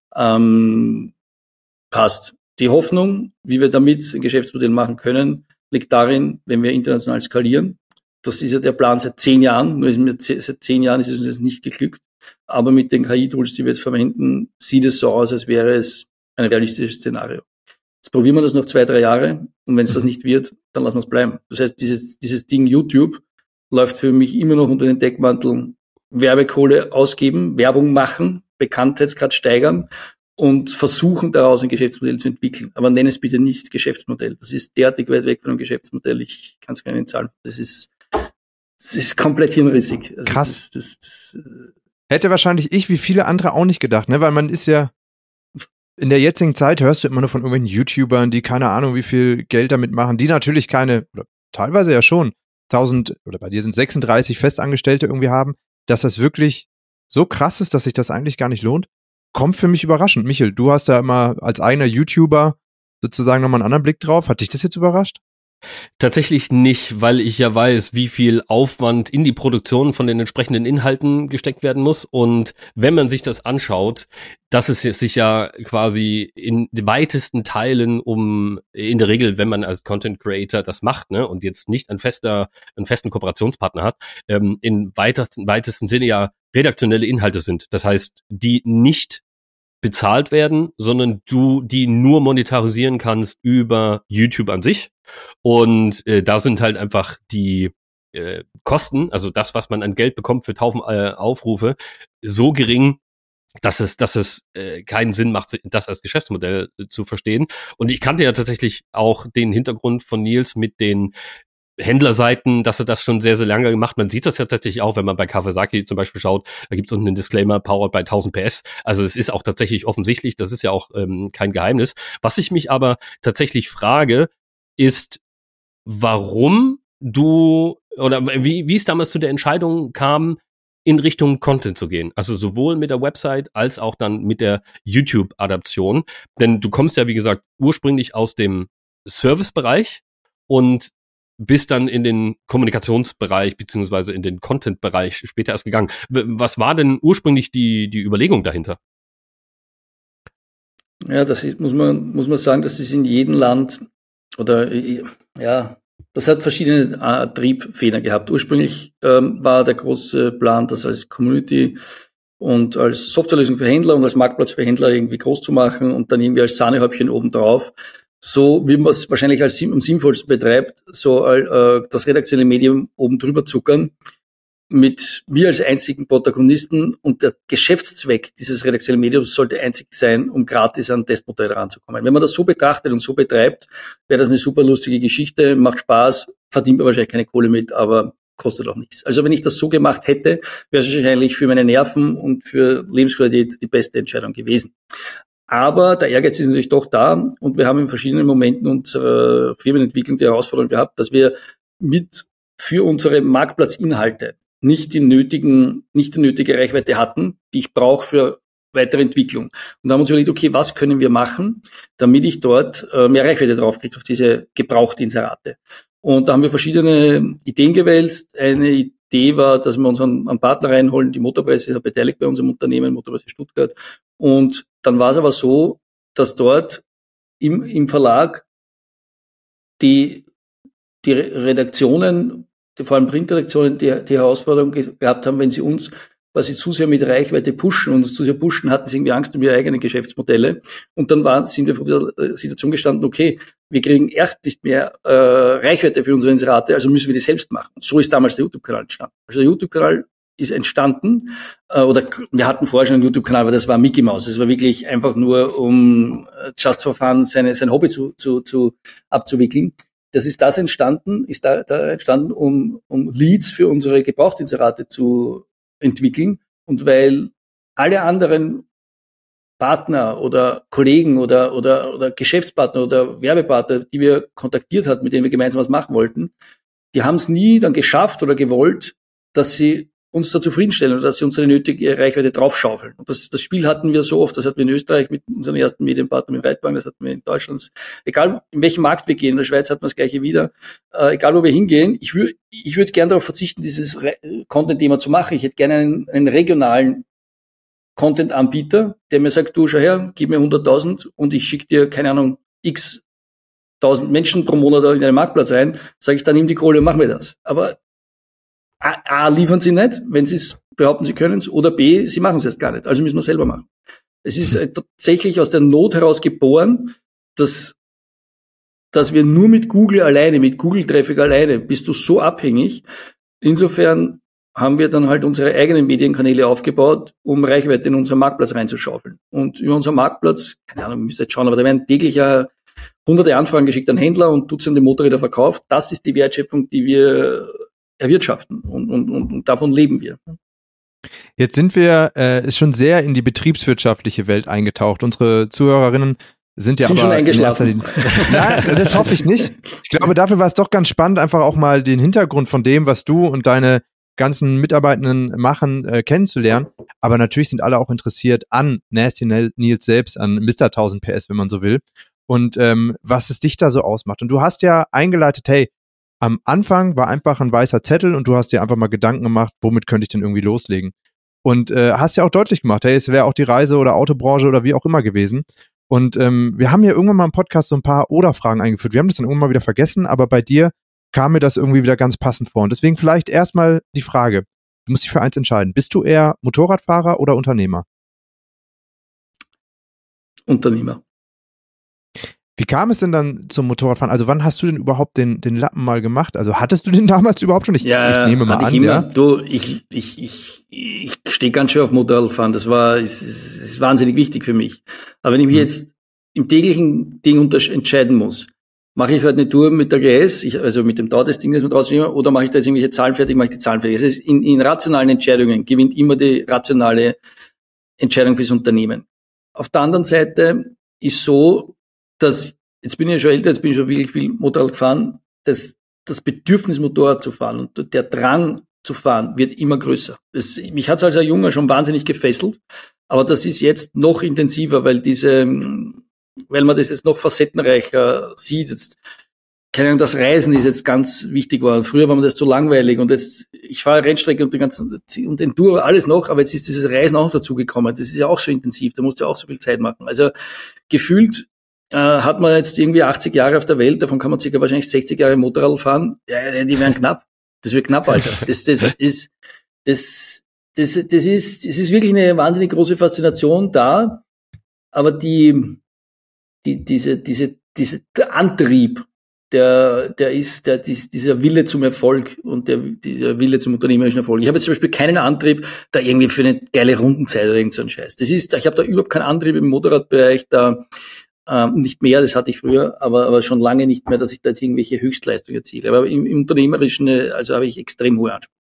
passt. Die Hoffnung, wie wir damit ein Geschäftsmodell machen können, liegt darin, wenn wir international skalieren. Das ist ja der Plan seit 10 Jahren. Nur seit 10 Jahren ist es uns nicht geglückt. Aber mit den KI-Tools, die wir jetzt verwenden, sieht es so aus, als wäre es ein realistisches Szenario. Jetzt probieren wir das noch 2-3 Jahre. Und wenn es das nicht wird, dann lassen wir es bleiben. Das heißt, dieses Ding YouTube läuft für mich immer noch unter den Deckmantel Werbekohle ausgeben, Werbung machen, Bekanntheitsgrad steigern und versuchen daraus ein Geschäftsmodell zu entwickeln. Aber nenn es bitte nicht Geschäftsmodell. Das ist derartig weit weg von einem Geschäftsmodell. Ich kann es gar nicht zahlen. Das ist komplett hirnrissig. Also krass. Das hätte wahrscheinlich ich wie viele andere auch nicht gedacht, ne? Weil man ist ja in der jetzigen Zeit hörst du immer nur von irgendwelchen YouTubern, die keine Ahnung wie viel Geld damit machen, die natürlich keine, oder teilweise ja schon, 1000 oder bei dir sind 36 Festangestellte irgendwie haben, dass das wirklich so krass ist, dass sich das eigentlich gar nicht lohnt, kommt für mich überraschend. Michel, du hast da immer als eigener YouTuber sozusagen nochmal einen anderen Blick drauf. Hat dich das jetzt überrascht? Tatsächlich nicht, weil ich ja weiß, wie viel Aufwand in die Produktion von den entsprechenden Inhalten gesteckt werden muss. Und wenn man sich das anschaut, dass es sich ja quasi in den weitesten Teilen in der Regel, wenn man als Content Creator das macht, ne, und jetzt nicht einen festen Kooperationspartner hat, in weitesten Sinne ja redaktionelle Inhalte sind. Das heißt, die nicht bezahlt werden, sondern du die nur monetarisieren kannst über YouTube an sich. Und da sind halt einfach die Kosten, also das, was man an Geld bekommt für 1000 Aufrufe, so gering, dass es keinen Sinn macht, das als Geschäftsmodell zu verstehen. Und ich kannte ja tatsächlich auch den Hintergrund von Nils mit den Händlerseiten, dass er das schon sehr, sehr lange gemacht. Man sieht das ja tatsächlich auch, wenn man bei Kawasaki zum Beispiel schaut, da gibt es unten einen Disclaimer, powered by 1000 PS. Also es ist auch tatsächlich offensichtlich, das ist ja auch kein Geheimnis. Was ich mich aber tatsächlich frage, ist, warum du, oder wie es damals zu der Entscheidung kam, in Richtung Content zu gehen. Also sowohl mit der Website als auch dann mit der YouTube-Adaption. Denn du kommst ja, wie gesagt, ursprünglich aus dem Servicebereich und bist dann in den Kommunikationsbereich beziehungsweise in den Content-Bereich später erst gegangen. Was war denn ursprünglich die Überlegung dahinter? Ja, muss man sagen, das ist in jedem Land oder ja, das hat verschiedene Triebfedern gehabt. Ursprünglich war der große Plan, das als Community und als Softwarelösung für Händler und als Marktplatz für Händler irgendwie groß zu machen und dann irgendwie als Sahnehäubchen obendrauf. So wie man es wahrscheinlich als am sinnvollsten betreibt, so das redaktionelle Medium oben drüber zuckern, mit mir als einzigen Protagonisten, und der Geschäftszweck dieses redaktionellen Mediums sollte einzig sein, um gratis an Testmodelle ranzukommen. Wenn man das so betrachtet und so betreibt, wäre das eine super lustige Geschichte, macht Spaß, verdient man wahrscheinlich keine Kohle mit, aber kostet auch nichts. Also wenn ich das so gemacht hätte, wäre es wahrscheinlich für meine Nerven und für Lebensqualität die beste Entscheidung gewesen. Aber der Ehrgeiz ist natürlich doch da, und wir haben in verschiedenen Momenten unserer Firmenentwicklung die Herausforderung gehabt, dass wir für unsere Marktplatzinhalte nicht die nötige Reichweite hatten, die ich brauche für weitere Entwicklung. Und da haben wir uns überlegt, okay, was können wir machen, damit ich dort mehr Reichweite draufkriege auf diese gebrauchte Inserate. Und da haben wir verschiedene Ideen gewälzt. Eine Idee war, dass wir uns einen Partner reinholen. Die Motorpresse ist beteiligt bei unserem Unternehmen, Motorpresse Stuttgart. Und dann war es aber so, dass dort im Verlag die Redaktionen, vor allem Printredaktionen, die Herausforderung gehabt haben, wenn sie uns quasi zu sehr mit Reichweite pushen und uns zu sehr pushen, hatten sie irgendwie Angst um ihre eigenen Geschäftsmodelle. Und dann sind wir vor der Situation gestanden, okay, wir kriegen erst nicht mehr Reichweite für unsere Inserate, also müssen wir die selbst machen. Und so ist damals der YouTube-Kanal entstanden. Also der YouTube-Kanal ist entstanden, oder wir hatten vorher schon einen YouTube-Kanal, aber das war Mickey Mouse. Es war wirklich einfach nur, um just for fun sein Hobby abzuwickeln. Das ist entstanden, um Leads für unsere Gebrauchtinserate zu entwickeln. Und weil alle anderen Partner oder Kollegen oder Geschäftspartner oder Werbepartner, die wir kontaktiert hatten, mit denen wir gemeinsam was machen wollten, die haben es nie dann geschafft oder gewollt, dass sie uns da zufriedenstellen oder dass sie uns eine nötige Reichweite draufschaufeln. Und das Spiel hatten wir so oft, das hatten wir in Österreich mit unseren ersten Medienpartnern mit Weitbank, das hatten wir in Deutschland. Egal in welchem Markt wir gehen, in der Schweiz hat man das Gleiche wieder. Egal wo wir hingehen, ich würde gerne darauf verzichten, dieses Content-Thema zu machen. Ich hätte gerne einen regionalen Content-Anbieter, der mir sagt, du schau her, gib mir 100.000 und ich schicke dir, keine Ahnung, x 1000 Menschen pro Monat in einen Marktplatz rein, sage ich, dann nimm die Kohle und machen wir das. Aber A, liefern sie nicht, wenn sie es behaupten, sie können es, oder B, sie machen es erst gar nicht. Also müssen wir es selber machen. Es ist tatsächlich aus der Not heraus geboren, dass wir nur mit Google alleine, mit Google-Traffic alleine, bist du so abhängig. Insofern haben wir dann halt unsere eigenen Medienkanäle aufgebaut, um Reichweite in unseren Marktplatz reinzuschaufeln. Und über unseren Marktplatz, keine Ahnung, müsst ihr jetzt schauen, aber da werden täglich hunderte Anfragen geschickt an Händler und Dutzende Motorräder verkauft. Das ist die Wertschöpfung, die wir erwirtschaften, und davon leben wir. Jetzt sind wir ist schon sehr in die betriebswirtschaftliche Welt eingetaucht. Unsere Zuhörerinnen sind aber schon eingeschlafen. Nein, das hoffe ich nicht. Ich glaube, dafür war es doch ganz spannend, einfach auch mal den Hintergrund von dem, was du und deine ganzen Mitarbeitenden machen, kennenzulernen. Aber natürlich sind alle auch interessiert an Nasty Nils selbst, an Mr. 1000 PS, wenn man so will. Und was es dich da so ausmacht. Und du hast ja eingeleitet, hey, am Anfang war einfach ein weißer Zettel und du hast dir einfach mal Gedanken gemacht, womit könnte ich denn irgendwie loslegen? Und hast ja auch deutlich gemacht, hey, es wäre auch die Reise- oder Autobranche oder wie auch immer gewesen. Und wir haben hier irgendwann mal im Podcast so ein paar Oder-Fragen eingeführt. Wir haben das dann irgendwann mal wieder vergessen, aber bei dir kam mir das irgendwie wieder ganz passend vor. Und deswegen vielleicht erstmal die Frage, du musst dich für eins entscheiden. Bist du eher Motorradfahrer oder Unternehmer? Unternehmer. Wie kam es denn dann zum Motorradfahren? Also wann hast du denn überhaupt den Lappen mal gemacht? Also hattest du den damals überhaupt schon? Ich nehme mal an, ja. Du, ich stehe ganz schön auf Motorradfahren. Das ist wahnsinnig wichtig für mich. Aber wenn ich mich jetzt im täglichen Ding entscheiden muss, mache ich halt eine Tour mit der GS, also mit dem Dauertest-Ding, das wir draußen nehmen, oder mache ich da jetzt irgendwelche Zahlen fertig, mache ich die Zahlen fertig. Das heißt, in rationalen Entscheidungen gewinnt immer die rationale Entscheidung fürs Unternehmen. Auf der anderen Seite ist so, dass, jetzt bin ich ja schon älter, jetzt bin ich schon wirklich viel Motorrad gefahren, das Bedürfnis, Motorrad zu fahren und der Drang zu fahren wird immer größer. Mich hat es als ein Junger schon wahnsinnig gefesselt, aber das ist jetzt noch intensiver, weil man das jetzt noch facettenreicher sieht. Jetzt keine Ahnung, das Reisen ist jetzt ganz wichtig geworden. Früher war mir das zu langweilig und jetzt, ich fahre Rennstrecke und Enduro, alles noch, aber jetzt ist dieses Reisen auch noch dazugekommen. Das ist ja auch so intensiv, da musst du auch so viel Zeit machen. Also gefühlt hat man jetzt irgendwie 80 Jahre auf der Welt, davon kann man circa wahrscheinlich 60 Jahre Motorrad fahren. Ja, die werden knapp. Das wird knapp, Alter. Das ist wirklich eine wahnsinnig große Faszination da, aber dieser Antrieb, dieser Wille zum Erfolg und dieser Wille zum unternehmerischen Erfolg. Ich habe jetzt zum Beispiel keinen Antrieb, da irgendwie für eine geile Rundenzeit oder irgend so ein Scheiß. Ich habe da überhaupt keinen Antrieb im Motorradbereich, da nicht mehr, das hatte ich früher, aber schon lange nicht mehr, dass ich da jetzt irgendwelche Höchstleistungen erziele. Aber im Unternehmerischen, also habe ich extrem hohe Ansprüche.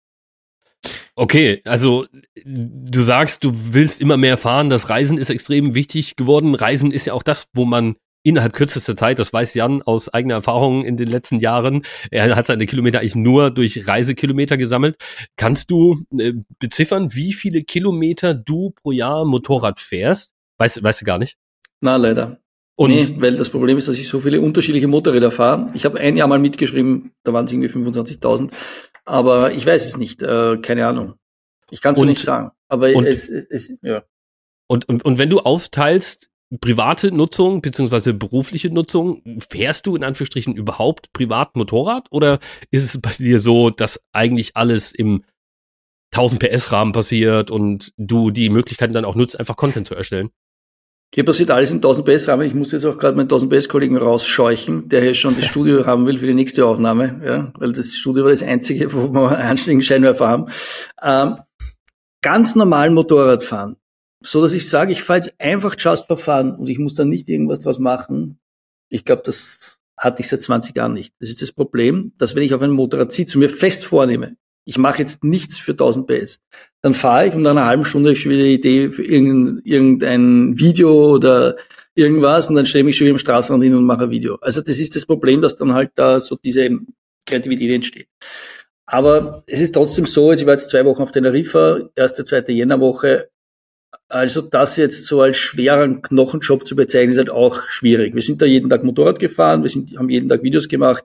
Okay, also du sagst, du willst immer mehr fahren, das Reisen ist extrem wichtig geworden. Reisen ist ja auch das, wo man innerhalb kürzester Zeit, das weiß Jan aus eigener Erfahrung in den letzten Jahren, er hat seine Kilometer eigentlich nur durch Reisekilometer gesammelt. Kannst du beziffern, wie viele Kilometer du pro Jahr Motorrad fährst? Weißt du gar nicht? Na, leider. Und nee, weil das Problem ist, dass ich so viele unterschiedliche Motorräder fahre. Ich habe ein Jahr mal mitgeschrieben, da waren es irgendwie 25.000. Aber ich weiß es nicht, keine Ahnung. Ich kann es nicht sagen. Aber ja. Und wenn du aufteilst, private Nutzung beziehungsweise berufliche Nutzung, fährst du in Anführungsstrichen überhaupt privat Motorrad? Oder ist es bei dir so, dass eigentlich alles im 1000 PS Rahmen passiert und du die Möglichkeiten dann auch nutzt, einfach Content zu erstellen? Hier passiert alles im 1000 PS Rahmen. Ich muss jetzt auch gerade meinen 1000 PS Kollegen rausscheuchen, der hier schon das Studio haben will für die nächste Aufnahme, ja, weil das Studio war das einzige, wo wir einen anständigen Scheinwerfer haben. Ganz normal Motorrad fahren. So, dass ich sage, ich fahre jetzt einfach just for fun und ich muss dann nicht irgendwas draus machen. Ich glaube, das hatte ich seit 20 Jahren nicht. Das ist das Problem, dass wenn ich auf ein Motorrad sitze und mir fest vornehme, ich mache jetzt nichts für 1000 PS. Dann fahre ich und nach einer halben Stunde habe ich schon wieder eine Idee für irgendein Video oder irgendwas und dann stelle ich mich schon wieder am Straßenrand hin und mache ein Video. Also das ist das Problem, dass dann halt da so diese Kreativität entsteht. Aber es ist trotzdem so, ich war jetzt 2 Wochen auf Teneriffa, 1., 2. Jännerwoche. Also das jetzt so als schweren Knochenjob zu bezeichnen, ist halt auch schwierig. Wir sind da jeden Tag Motorrad gefahren, haben jeden Tag Videos gemacht.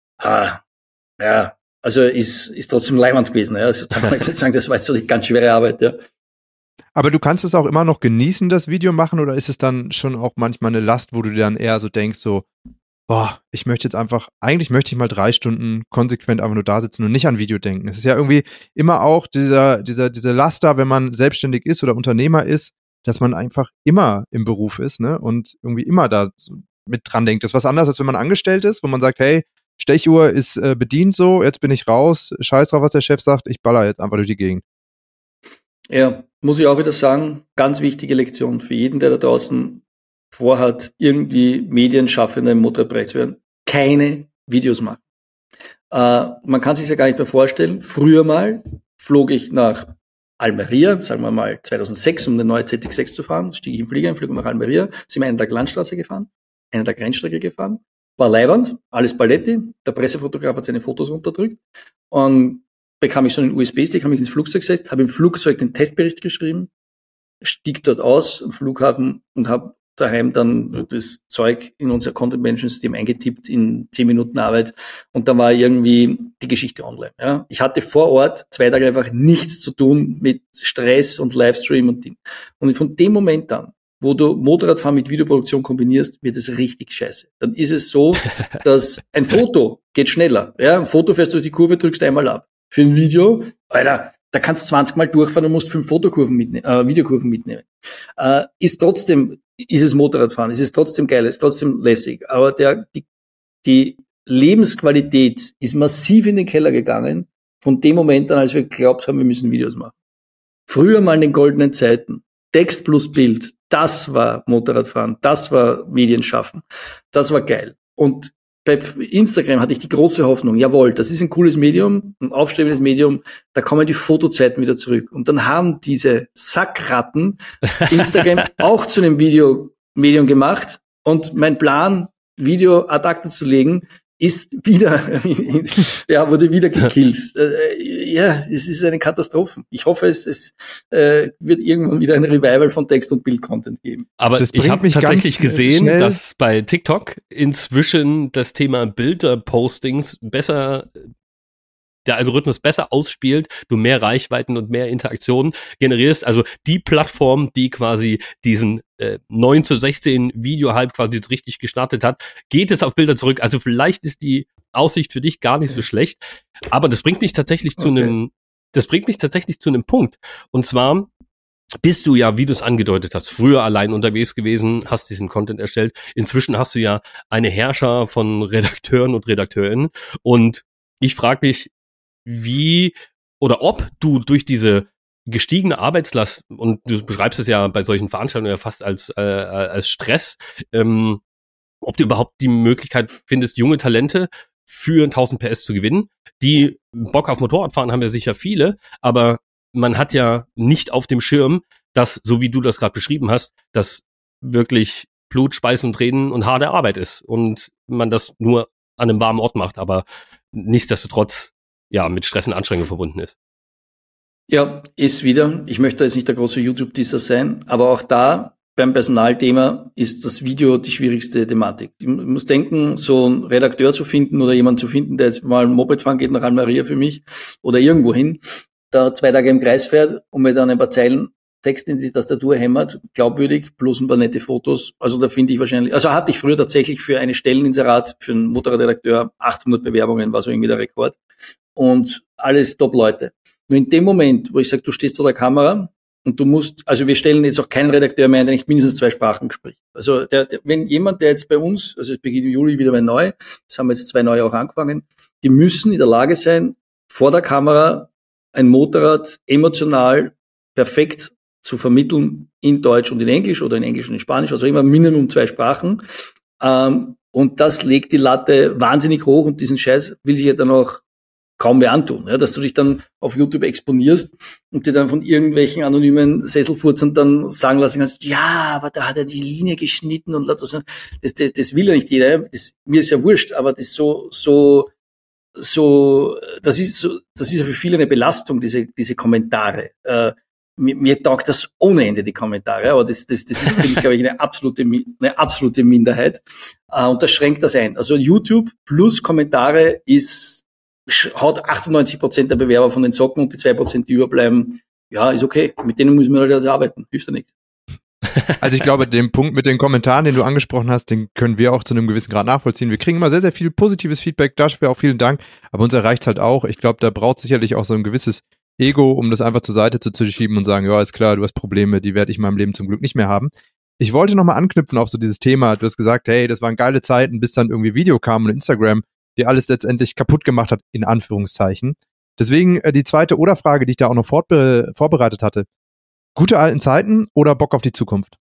Also ist trotzdem leibend gewesen. Ja. Also da kann man jetzt nicht sagen, das war jetzt so eine ganz schwere Arbeit. Ja. Aber du kannst es auch immer noch genießen, das Video machen, oder ist es dann schon auch manchmal eine Last, wo du dir dann eher so denkst, so, boah, eigentlich möchte ich mal 3 Stunden konsequent einfach nur da sitzen und nicht an Video denken. Es ist ja irgendwie immer auch diese Laster, wenn man selbstständig ist oder Unternehmer ist, dass man einfach immer im Beruf ist, ne, und irgendwie immer da so mit dran denkt. Das ist was anderes, als wenn man angestellt ist, wo man sagt, hey, Stechuhr ist bedient so, jetzt bin ich raus, scheiß drauf, was der Chef sagt, ich baller jetzt einfach durch die Gegend. Ja, muss ich auch wieder sagen, ganz wichtige Lektion für jeden, der da draußen vorhat, irgendwie Medienschaffender im Motorradbereich zu werden. Keine Videos machen. Man kann sich ja gar nicht mehr vorstellen. Früher mal flog ich nach Almeria, sagen wir mal 2006, um eine neue ZX6 zu fahren, stieg ich im Flieger, flog nach Almeria, sind wir einen Tag Landstraße gefahren, einen Tag Rennstrecke gefahren, war leiwand, alles Paletti, der Pressefotograf hat seine Fotos runterdrückt und bekam ich so einen USB-Stick, habe mich ins Flugzeug gesetzt, habe im Flugzeug den Testbericht geschrieben, stieg dort aus am Flughafen und habe daheim dann das Zeug in unser Content-Management-System eingetippt in 10 Minuten Arbeit und dann war irgendwie die Geschichte online. Ja. Ich hatte vor Ort 2 Tage einfach nichts zu tun mit Stress und Livestream und Ding. Und von dem Moment an, wo du Motorradfahren mit Videoproduktion kombinierst, wird es richtig scheiße. Dann ist es so, dass ein Foto geht schneller. Ja, ein Foto fährst du durch die Kurve, drückst einmal ab. Für ein Video, Alter, da kannst du 20 Mal durchfahren und musst 5 Videokurven mitnehmen. Ist es Motorradfahren, ist es trotzdem geil, ist trotzdem lässig. Aber die Lebensqualität ist massiv in den Keller gegangen, von dem Moment an, als wir geglaubt haben, wir müssen Videos machen. Früher mal in den goldenen Zeiten, Text plus Bild, das war Motorradfahren, das war Medienschaffen, das war geil. Und bei Instagram hatte ich die große Hoffnung, jawohl, das ist ein cooles Medium, ein aufstrebendes Medium, da kommen die Fotozeiten wieder zurück. Und dann haben diese Sackratten Instagram auch zu einem Videomedium gemacht und mein Plan, Video ad acta zu legen, wurde wieder gekillt. Es ist eine Katastrophe. Ich hoffe, es wird irgendwann wieder ein Revival von Text- und Bild-Content geben. Aber ich habe tatsächlich gesehen, dass bei TikTok inzwischen das Thema Bilder-Postings der Algorithmus besser ausspielt, du mehr Reichweiten und mehr Interaktionen generierst. Also die Plattform, die quasi diesen 9:16 Video-Hype quasi so richtig gestartet hat, geht jetzt auf Bilder zurück. Also vielleicht ist die Aussicht für dich gar nicht so schlecht. Aber das bringt mich tatsächlich zu einem Punkt. Und zwar bist du ja, wie du es angedeutet hast, früher allein unterwegs gewesen, hast diesen Content erstellt. Inzwischen hast du ja eine Herrscher von Redakteuren und Redakteurinnen. Und ich frage mich, wie oder ob du durch diese gestiegene Arbeitslast, und du beschreibst es ja bei solchen Veranstaltungen ja fast als Stress, ob du überhaupt die Möglichkeit findest, junge Talente für 1000 PS zu gewinnen. Die Bock auf Motorradfahren haben ja sicher viele, aber man hat ja nicht auf dem Schirm, dass, so wie du das gerade beschrieben hast, das wirklich Blut, Schweiß und Tränen und harte Arbeit ist und man das nur an einem warmen Ort macht, aber nichtsdestotrotz ja mit Stress und Anstrengung verbunden ist. Ja, ist wieder. Ich möchte jetzt nicht der große YouTube-Disser sein, aber auch da beim Personalthema ist das Video die schwierigste Thematik. Ich muss denken, so einen Redakteur zu finden oder jemanden zu finden, der jetzt mal Moped fahren geht nach Almeria für mich oder irgendwo hin, da 2 Tage im Kreis fährt und mir dann ein paar Zeilen Text in die Tastatur hämmert, glaubwürdig, plus ein paar nette Fotos. Also da finde ich wahrscheinlich, also hatte ich früher tatsächlich für eine Stelleninserat, für einen Motorradredakteur 800 Bewerbungen, war so irgendwie der Rekord. Und alles Top-Leute. Nur in dem Moment, wo ich sage, du stehst vor der Kamera und du musst, also wir stellen jetzt auch keinen Redakteur mehr ein, der nicht mindestens 2 Sprachen spricht. Also wenn jemand, der jetzt bei uns, also es beginnt im Juli wieder neu, das haben wir jetzt 2 neue auch angefangen, die müssen in der Lage sein, vor der Kamera ein Motorrad emotional perfekt zu vermitteln in Deutsch und in Englisch oder in Englisch und in Spanisch, also immer Minimum 2 Sprachen. Und das legt die Latte wahnsinnig hoch und diesen Scheiß will sich ja dann auch kaum wer antun, ja, dass du dich dann auf YouTube exponierst und dir dann von irgendwelchen anonymen Sesselfurzern dann sagen lassen kannst, ja, aber da hat er die Linie geschnitten und das will ja nicht jeder. Mir ist ja wurscht, aber das das ist ja für viele eine Belastung, diese Kommentare. Mir taugt das ohne Ende, die Kommentare, aber das ist, bin ich, glaube ich, eine absolute Minderheit. Und das schränkt das ein. Also YouTube plus Kommentare haut 98% der Bewerber von den Socken und die 2%, die überbleiben, ja, ist okay. Mit denen müssen wir halt also arbeiten. Hilft ja nichts. Also ich glaube, den Punkt mit den Kommentaren, den du angesprochen hast, den können wir auch zu einem gewissen Grad nachvollziehen. Wir kriegen immer sehr, sehr viel positives Feedback. Dafür auch vielen Dank. Aber uns erreicht halt auch. Ich glaube, da braucht sicherlich auch so ein gewisses Ego, um das einfach zur Seite zu schieben und sagen, ja, ist klar, du hast Probleme, die werde ich in meinem Leben zum Glück nicht mehr haben. Ich wollte nochmal anknüpfen auf so dieses Thema. Du hast gesagt, hey, das waren geile Zeiten, bis dann irgendwie Video kam und Instagram, die alles letztendlich kaputt gemacht hat, in Anführungszeichen. Deswegen die zweite Oder-Frage, die ich da auch noch vorbereitet hatte. Gute alten Zeiten oder Bock auf die Zukunft?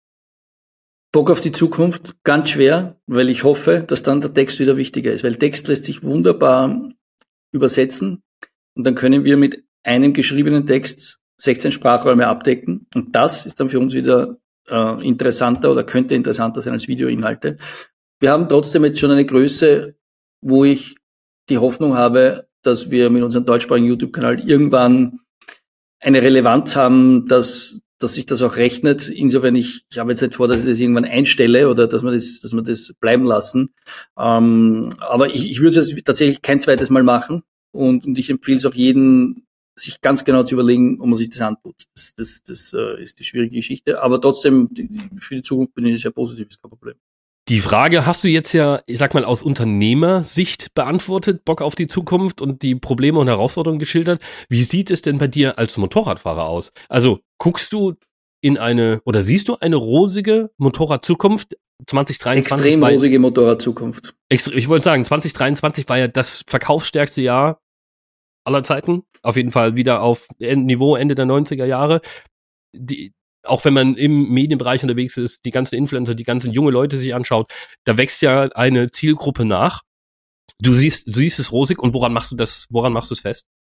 Bock auf die Zukunft, ganz schwer, weil ich hoffe, dass dann der Text wieder wichtiger ist, weil Text lässt sich wunderbar übersetzen und dann können wir mit einem geschriebenen Text 16 Sprachräume abdecken und das ist dann für uns wieder interessanter oder könnte interessanter sein als Videoinhalte. Wir haben trotzdem jetzt schon eine Größe, wo ich die Hoffnung habe, dass wir mit unserem deutschsprachigen YouTube-Kanal irgendwann eine Relevanz haben, dass sich das auch rechnet. Insofern, ich habe jetzt nicht vor, dass ich das irgendwann einstelle oder dass wir das bleiben lassen. Aber ich würde es tatsächlich kein zweites Mal machen und ich empfehle es auch jedem, sich ganz genau zu überlegen, ob man sich das antut. Das ist die schwierige Geschichte. Aber trotzdem, für die Zukunft bin ich sehr positiv, ist kein Problem. Die Frage hast du jetzt ja, ich sag mal, aus Unternehmersicht beantwortet, Bock auf die Zukunft und die Probleme und Herausforderungen geschildert. Wie sieht es denn bei dir als Motorradfahrer aus? Also guckst du siehst du eine rosige Motorradzukunft 2023? Extrem rosige Motorradzukunft. Ich wollte sagen, 2023 war ja das verkaufsstärkste Jahr aller Zeiten. Auf jeden Fall wieder auf Niveau Ende der 90er Jahre. Auch wenn man im Medienbereich unterwegs ist, die ganzen Influencer, die ganzen junge Leute sich anschaut, da wächst ja eine Zielgruppe nach. Du siehst es rosig und woran machst du es fest?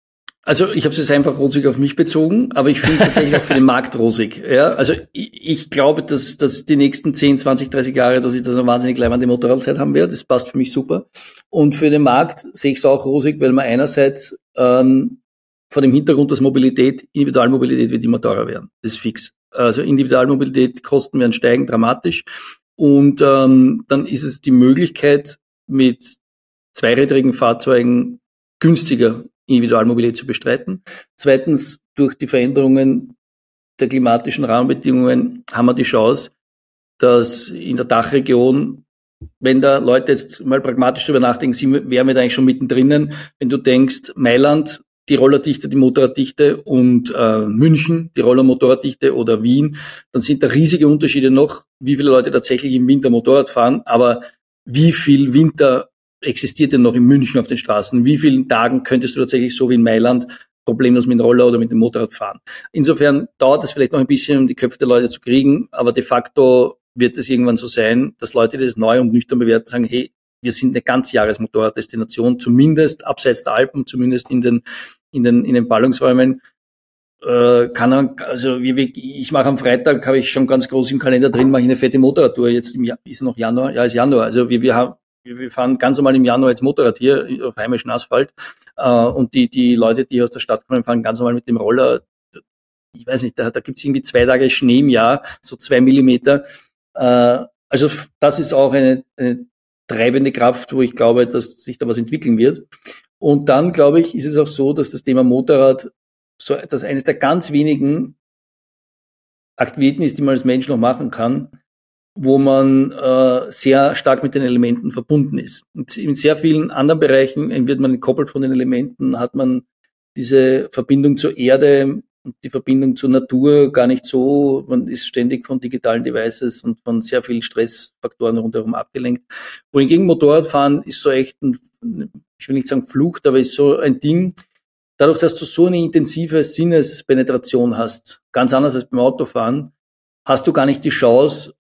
Also ich habe es jetzt einfach rosig auf mich bezogen, aber ich finde es tatsächlich auch für den Markt rosig. Ja, also ich glaube, dass die nächsten 10, 20, 30 Jahre, dass ich da eine wahnsinnig leibende Motorradzeit haben werde. Das passt für mich super. Und für den Markt sehe ich es auch rosig, weil man einerseits vor dem Hintergrund, dass Individualmobilität wird immer teurer werden. Das ist fix. Also Individualmobilität, Kosten werden steigen dramatisch. Und dann ist es die Möglichkeit, mit zweirädrigen Fahrzeugen günstiger Individualmobilität zu bestreiten. Zweitens, durch die Veränderungen der klimatischen Rahmenbedingungen haben wir die Chance, dass in der Dachregion, wenn da Leute jetzt mal pragmatisch drüber nachdenken, wären wir da eigentlich schon mittendrin, wenn du denkst, Mailand, die Rollerdichte, die Motorraddichte und München, die Roller-Motorraddichte oder Wien, dann sind da riesige Unterschiede noch, wie viele Leute tatsächlich im Winter Motorrad fahren, aber wie viel Winter existiert denn noch in München auf den Straßen? Wie vielen Tagen könntest du tatsächlich so wie in Mailand problemlos mit dem Roller oder mit dem Motorrad fahren? Insofern dauert es vielleicht noch ein bisschen, um die Köpfe der Leute zu kriegen, aber de facto wird es irgendwann so sein, dass Leute, die das neu und nüchtern bewerten, sagen, hey, wir sind eine Ganzjahresmotorraddestination, zumindest abseits der Alpen, zumindest in den Ballungsräumen. Ich mache am Freitag, habe ich schon ganz groß im Kalender drin, mache ich eine fette Motorradtour. Jetzt ist noch Januar, ja, ist Januar. Also wir fahren ganz normal im Januar jetzt Motorrad hier auf heimischem Asphalt. Und die Leute, die aus der Stadt kommen, fahren ganz normal mit dem Roller. Ich weiß nicht, da gibt's irgendwie 2 Tage Schnee im Jahr, so 2 Millimeter. Also das ist auch eine treibende Kraft, wo ich glaube, dass sich da was entwickeln wird. Und dann, glaube ich, ist es auch so, dass das Thema Motorrad das eines der ganz wenigen Aktivitäten ist, die man als Mensch noch machen kann, wo man sehr stark mit den Elementen verbunden ist. Und in sehr vielen anderen Bereichen wird man entkoppelt von den Elementen, hat man diese Verbindung zur Erde und die Verbindung zur Natur gar nicht so. Man ist ständig von digitalen Devices und von sehr vielen Stressfaktoren rundherum abgelenkt. Wohingegen Motorradfahren ist so echt ich will nicht sagen Flucht, aber ist so ein Ding. Dadurch, dass du so eine intensive Sinnespenetration hast, ganz anders als beim Autofahren, hast du gar nicht die Chance,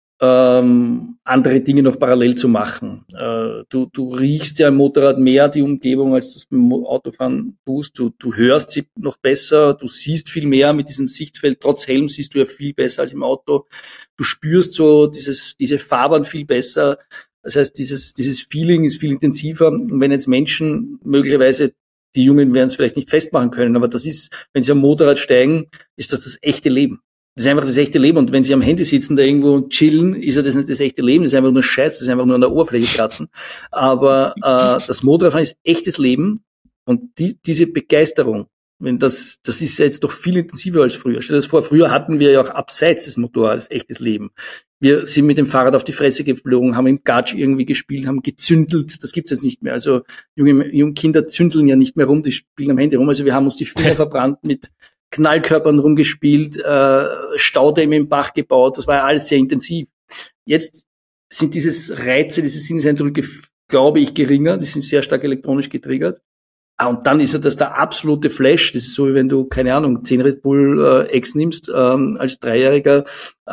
andere Dinge noch parallel zu machen. Du riechst ja im Motorrad mehr die Umgebung, als du es beim Autofahren tust. Du hörst sie noch besser, du siehst viel mehr mit diesem Sichtfeld. Trotz Helm siehst du ja viel besser als im Auto. Du spürst so diese Fahrbahn viel besser. Das heißt, dieses Feeling ist viel intensiver. Und wenn jetzt Menschen möglicherweise, die Jungen werden es vielleicht nicht festmachen können, aber das ist, wenn sie am Motorrad steigen, ist das echte Leben. Das ist einfach das echte Leben. Und wenn sie am Handy sitzen, da irgendwo chillen, ist ja das nicht das echte Leben. Das ist einfach nur Scheiß, das ist einfach nur an der Oberfläche kratzen. Aber das Motorradfahren ist echtes Leben. Und diese Begeisterung, das ist ja jetzt doch viel intensiver als früher. Stell dir das vor, früher hatten wir ja auch abseits des Motorrads echtes Leben. Wir sind mit dem Fahrrad auf die Fresse geflogen, haben im Gatsch irgendwie gespielt, haben gezündelt. Das gibt's jetzt nicht mehr. Also junge Kinder zündeln ja nicht mehr rum, die spielen am Handy rum. Also wir haben uns die Finger verbrannt, mit Knallkörpern rumgespielt, Staudämme im Bach gebaut. Das war ja alles sehr intensiv. Jetzt sind diese Sinneseindrücke, glaube ich, geringer. Die sind sehr stark elektronisch getriggert. Und dann ist ja das der absolute Flash. Das ist so, wie wenn du, keine Ahnung, 10 Red Bull X nimmst als Dreijähriger.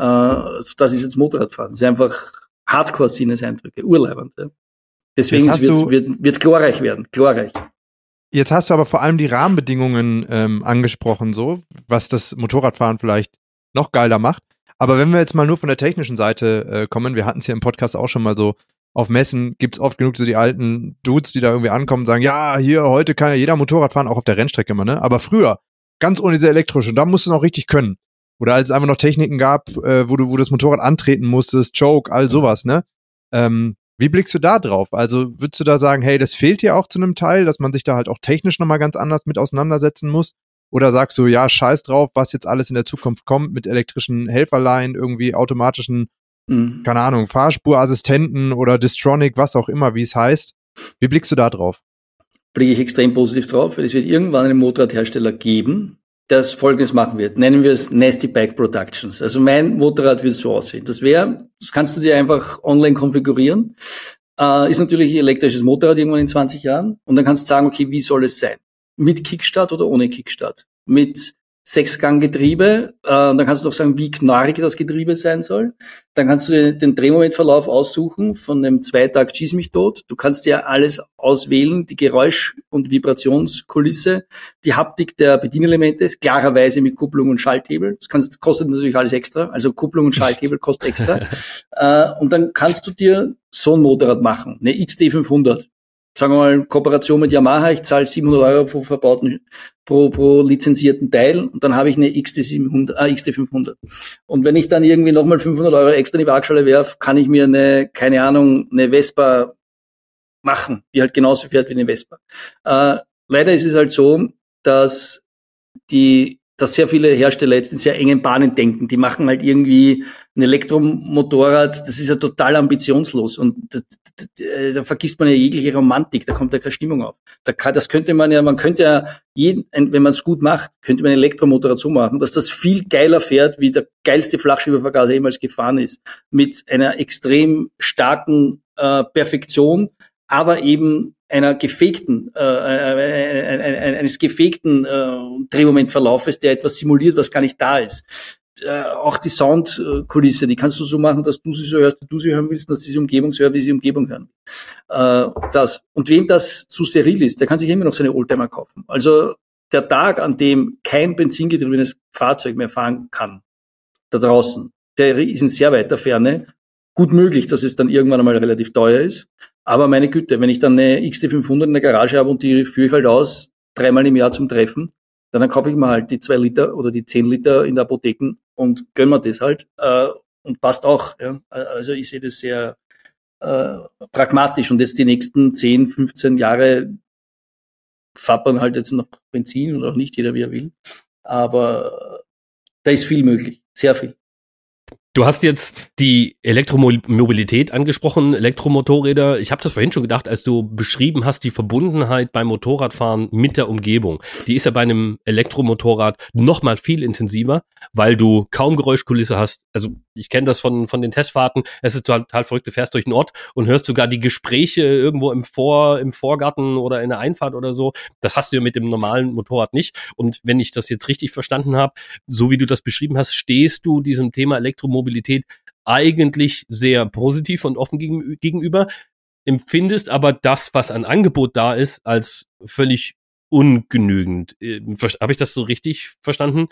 Das ist jetzt Motorradfahren. Das ist einfach Hardcore-Sinneseindrücke, urleibend. Ja. Deswegen wird glorreich werden, glorreich. Jetzt hast du aber vor allem die Rahmenbedingungen angesprochen, so, was das Motorradfahren vielleicht noch geiler macht. Aber wenn wir jetzt mal nur von der technischen Seite kommen, wir hatten es hier im Podcast auch schon mal so, auf Messen gibt's oft genug so die alten Dudes, die da irgendwie ankommen und sagen, ja, hier, heute kann ja jeder Motorrad fahren, auch auf der Rennstrecke immer, ne? Aber früher, ganz ohne diese elektrische, da musst du es auch richtig können. Oder als es einfach noch Techniken gab, wo du das Motorrad antreten musstest, Choke, all sowas, ne? Wie blickst du da drauf? Also würdest du da sagen, hey, das fehlt dir auch zu einem Teil, dass man sich da halt auch technisch nochmal ganz anders mit auseinandersetzen muss? Oder sagst du, ja, scheiß drauf, was jetzt alles in der Zukunft kommt mit elektrischen Helferlein, irgendwie automatischen, keine Ahnung, Fahrspurassistenten oder Distronic, was auch immer, wie es heißt. Wie blickst du da drauf? Blicke ich extrem positiv drauf, weil es wird irgendwann einen Motorradhersteller geben, der Folgendes machen wird. Nennen wir es Nasty Bike Productions. Also mein Motorrad wird so aussehen. Das kannst du dir einfach online konfigurieren. Ist natürlich ein elektrisches Motorrad irgendwann in 20 Jahren. Und dann kannst du sagen, okay, wie soll es sein? Mit Kickstart oder ohne Kickstart? Mit 6-Gang-Getriebe. Dann kannst du noch sagen, wie knorrig das Getriebe sein soll. Dann kannst du den Drehmomentverlauf aussuchen von dem Zweitakt Schieß mich tot. Du kannst dir alles auswählen, die Geräusch- und Vibrationskulisse, die Haptik der Bedienelemente, klarerweise mit Kupplung und Schalthebel. Das kostet natürlich alles extra. Also Kupplung und Schalthebel kostet extra. Und dann kannst du dir so ein Motorrad machen, eine XT500. Sagen wir mal, Kooperation mit Yamaha, ich zahle 700 € pro verbauten, pro lizenzierten Teil und dann habe ich eine XT500. Und wenn ich dann irgendwie nochmal 500 € extra in die Waagschale werfe, kann ich mir eine Vespa machen, die halt genauso fährt wie eine Vespa. Leider ist es halt so, dass sehr viele Hersteller jetzt in sehr engen Bahnen denken. Die machen halt irgendwie ein Elektromotorrad, das ist ja total ambitionslos und da vergisst man ja jegliche Romantik, da kommt ja keine Stimmung auf. Man könnte ja wenn man es gut macht, könnte man ein Elektromotorrad so machen, dass das viel geiler fährt, wie der geilste Flachschiebervergaser jemals gefahren ist, mit einer extrem starken Perfektion, aber eben eines gefegten Drehmomentverlaufes, der etwas simuliert, was gar nicht da ist. Auch die Soundkulisse, die kannst du so machen, dass du sie so hörst, wie du sie hören willst, dass diese Umgebung so hört, wie sie Umgebung hören. Und wem das zu steril ist, der kann sich immer noch seine Oldtimer kaufen. Also der Tag, an dem kein benzingetriebenes Fahrzeug mehr fahren kann, da draußen, der ist in sehr weiter Ferne. Gut möglich, dass es dann irgendwann einmal relativ teuer ist. Aber meine Güte, wenn ich dann eine XT500 in der Garage habe und die führe ich halt aus, 3-mal im Jahr zum Treffen, dann kaufe ich mir halt die 2 Liter oder die 10 Liter in der Apotheke und gönn mir das halt. Und passt auch. Ja. Also ich sehe das sehr pragmatisch. Und jetzt die nächsten 10, 15 Jahre fährt man halt jetzt noch Benzin oder auch nicht, jeder wie er will. Aber da ist viel möglich, sehr viel. Du hast jetzt die Elektromobilität angesprochen, Elektromotorräder. Ich habe das vorhin schon gedacht, als du beschrieben hast, die Verbundenheit beim Motorradfahren mit der Umgebung. Die ist ja bei einem Elektromotorrad noch mal viel intensiver, weil du kaum Geräuschkulisse hast. Also ich kenne das von den Testfahrten. Es ist total verrückt. Du fährst durch den Ort und hörst sogar die Gespräche irgendwo im Vorgarten oder in der Einfahrt oder so. Das hast du ja mit dem normalen Motorrad nicht. Und wenn ich das jetzt richtig verstanden habe, so wie du das beschrieben hast, stehst du diesem Thema Elektromobilität eigentlich sehr positiv und offen gegenüber, empfindest aber das, was an Angebot da ist, als völlig ungenügend. Habe ich das so richtig verstanden?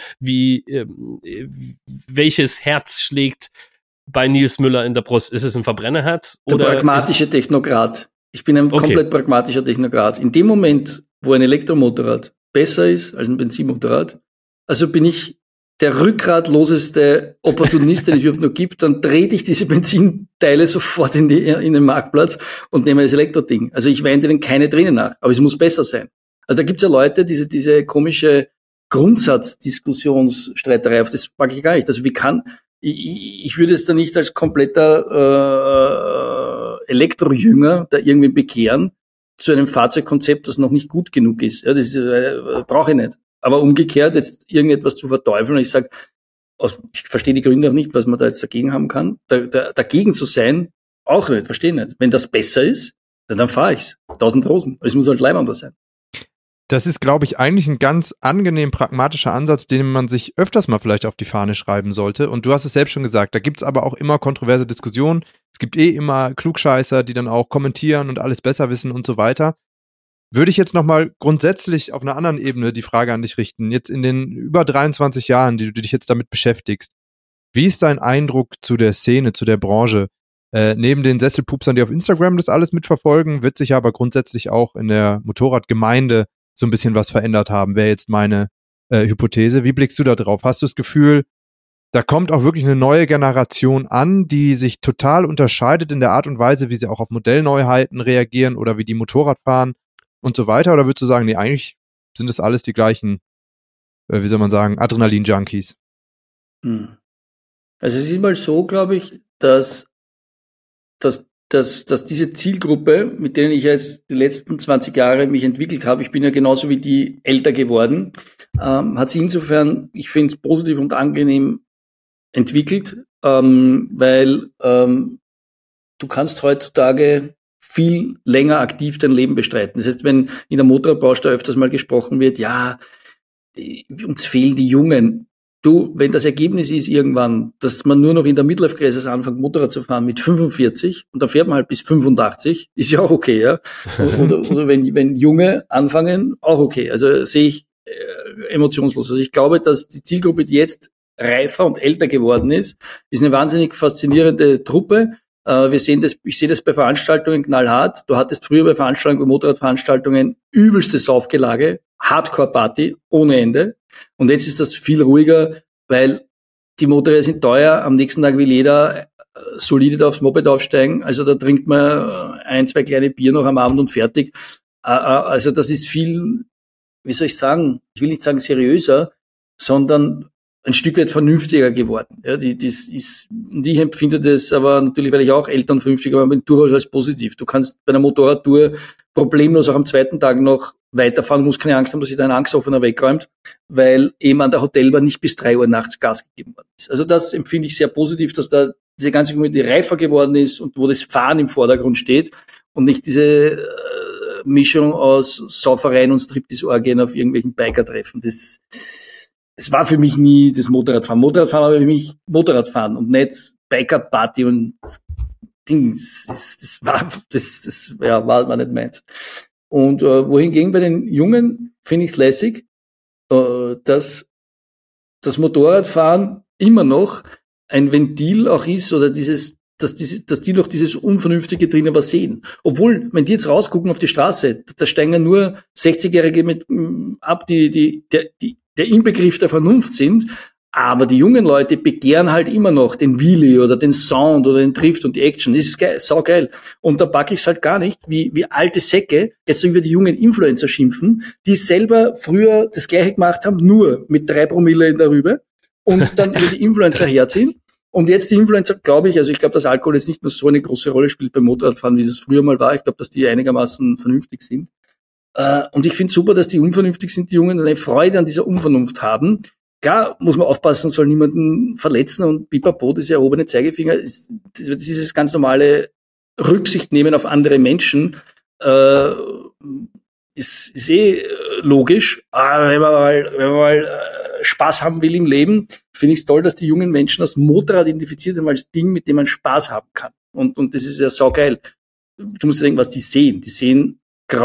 Welches Herz schlägt bei Nils Müller in der Brust? Ist es ein Verbrennerherz? Der pragmatische Technokrat. Ich bin ein komplett pragmatischer Technokrat. In dem Moment, wo ein Elektromotorrad besser ist als ein Benzinmotorrad, also bin ich der rückgratloseste Opportunist, den es überhaupt noch gibt, dann trete ich diese Benzinteile sofort in den Marktplatz und nehme das Elektroding. Also ich wende denen keine Tränen nach, aber es muss besser sein. Also da gibt's ja Leute, diese komische Grundsatzdiskussionsstreiterei, auf das mag ich gar nicht. Also ich würde es da nicht als kompletter Elektrojünger da irgendwie bekehren zu einem Fahrzeugkonzept, das noch nicht gut genug ist. Ja, das brauche ich nicht. Aber umgekehrt, jetzt irgendetwas zu verteufeln, und ich sage, ich verstehe die Gründe auch nicht, was man da jetzt dagegen haben kann, dagegen zu sein, auch nicht, verstehe nicht. Wenn das besser ist, dann fahre ich's. 1000 Rosen. Es muss halt leibender sein. Das ist, glaube ich, eigentlich ein ganz angenehm pragmatischer Ansatz, den man sich öfters mal vielleicht auf die Fahne schreiben sollte. Und du hast es selbst schon gesagt, da gibt's aber auch immer kontroverse Diskussionen. Es gibt immer Klugscheißer, die dann auch kommentieren und alles besser wissen und so weiter. Würde ich jetzt nochmal grundsätzlich auf einer anderen Ebene die Frage an dich richten, jetzt in den über 23 Jahren, die du dich jetzt damit beschäftigst, wie ist dein Eindruck zu der Szene, zu der Branche? Neben den Sesselpupsern, die auf Instagram das alles mitverfolgen, wird sich aber grundsätzlich auch in der Motorradgemeinde so ein bisschen was verändert haben, wäre jetzt meine Hypothese. Wie blickst du da drauf? Hast du das Gefühl, da kommt auch wirklich eine neue Generation an, die sich total unterscheidet in der Art und Weise, wie sie auch auf Modellneuheiten reagieren oder wie die Motorrad fahren und so weiter? Oder würdest du sagen, nee, eigentlich sind das alles die gleichen, wie soll man sagen, Adrenalin-Junkies? Also es ist mal so, glaube ich, dass diese Zielgruppe, mit denen ich jetzt die letzten 20 Jahre mich entwickelt habe, ich bin ja genauso wie die älter geworden, hat sich insofern, ich finde es positiv und angenehm entwickelt, weil du kannst heutzutage viel länger aktiv dein Leben bestreiten. Das heißt, wenn in der Motorradbranche da öfters mal gesprochen wird, ja, uns fehlen die Jungen. Du, wenn das Ergebnis ist irgendwann, dass man nur noch in der Midlife-Crisis anfängt, Motorrad zu fahren mit 45 und dann fährt man halt bis 85, ist ja auch okay, ja. Oder wenn Junge anfangen, auch okay. Also sehe ich emotionslos. Also ich glaube, dass die Zielgruppe, die jetzt reifer und älter geworden ist eine wahnsinnig faszinierende Truppe. Ich sehe das bei Veranstaltungen knallhart. Du hattest früher bei Veranstaltungen, bei Motorradveranstaltungen übelste Saufgelage, Hardcore-Party ohne Ende. Und jetzt ist das viel ruhiger, weil die Motorräder sind teuer. Am nächsten Tag will jeder solide aufs Moped aufsteigen. Also da trinkt man 1, 2 kleine Bier noch am Abend und fertig. Also das ist viel, wie soll ich sagen, ich will nicht sagen seriöser, sondern ein Stück weit vernünftiger geworden. Ja, das ist, und ich empfinde das aber natürlich, weil ich auch Eltern vernünftig, aber durchaus als positiv. Du kannst bei einer Motorradtour problemlos auch am zweiten Tag noch weiterfahren, musst keine Angst haben, dass sich dein Angstoffener wegräumt, weil eben an der Hotelbar nicht bis 3 Uhr nachts Gas gegeben worden ist. Also das empfinde ich sehr positiv, dass da diese ganze Community reifer geworden ist und wo das Fahren im Vordergrund steht und nicht diese Mischung aus Saufereien und Striptease-Orgien auf irgendwelchen Biker-Treffen. Es war für mich nie das Motorradfahren. Motorradfahren war für mich Motorradfahren und nicht Biker-Party und Dings. Das war nicht meins. Und wohingegen bei den Jungen finde ich es lässig, dass das Motorradfahren immer noch ein Ventil auch ist oder dass die noch dieses Unvernünftige drinnen was sehen. Obwohl, wenn die jetzt rausgucken auf die Straße, da steigen ja nur 60-Jährige mit ab, der Inbegriff der Vernunft sind, aber die jungen Leute begehren halt immer noch den Wheelie oder den Sound oder den Drift und die Action. Das ist geil, saugeil. Und da packe ich es halt gar nicht, wie alte Säcke jetzt über die jungen Influencer schimpfen, die selber früher das Gleiche gemacht haben, nur mit 3 Promille in der Rübe und dann über die Influencer herziehen. Und jetzt die Influencer, glaube ich, dass Alkohol jetzt nicht mehr so eine große Rolle spielt beim Motorradfahren, wie es früher mal war. Ich glaube, dass die einigermaßen vernünftig sind. Und ich finde super, dass die unvernünftig sind, die Jungen, eine Freude an dieser Unvernunft haben. Klar, muss man aufpassen, soll niemanden verletzen und pipapo, das erhobene Zeigefinger, das ist das ganz normale Rücksicht nehmen auf andere Menschen, ist logisch. Aber wenn man mal Spaß haben will im Leben, finde ich es toll, dass die jungen Menschen das Motorrad identifiziert haben als Ding, mit dem man Spaß haben kann. Und das ist ja saugeil. Du musst dir denken, was die sehen. Die sehen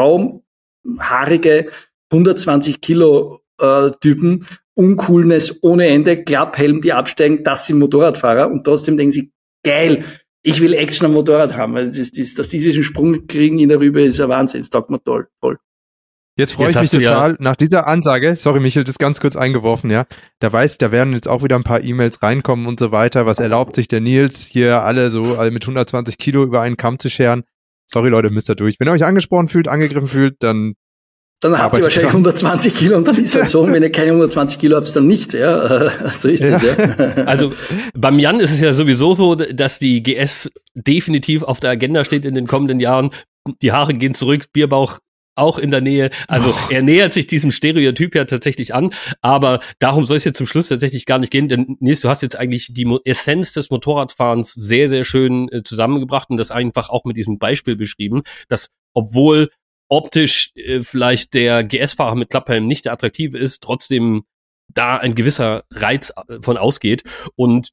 grauhaarige 120 Kilo Typen, Uncoolness ohne Ende, Klapphelm, die absteigen, das sind Motorradfahrer und trotzdem denken sie, geil, ich will Action am Motorrad haben. Also dass die diesen Sprung kriegen in der Rübe, ist ein Wahnsinn, das taugt mir toll, voll. Jetzt freue ich mich total, nach dieser Ansage, sorry Michael, das ganz kurz eingeworfen, ja, da werden jetzt auch wieder ein paar E-Mails reinkommen und so weiter, was erlaubt sich der Nils, hier alle mit 120 Kilo über einen Kamm zu scheren. Sorry Leute, müsst ihr durch. Wenn ihr euch angesprochen fühlt, angegriffen fühlt, dann habt ihr wahrscheinlich 120 Kilo und dann ist es halt so, wenn ihr keine 120 Kilo habt, dann nicht, ja, so ist es, ja. Also beim Jan ist es ja sowieso so, dass die GS definitiv auf der Agenda steht in den kommenden Jahren. Die Haare gehen zurück, Bierbauch auch in der Nähe. Also er nähert sich diesem Stereotyp ja tatsächlich an, aber darum soll es jetzt zum Schluss tatsächlich gar nicht gehen, denn Nils, du hast jetzt eigentlich die Essenz des Motorradfahrens sehr, sehr schön zusammengebracht und das einfach auch mit diesem Beispiel beschrieben, dass obwohl optisch vielleicht der GS-Fahrer mit Klapphelm nicht der attraktive ist, trotzdem da ein gewisser Reiz von ausgeht. Und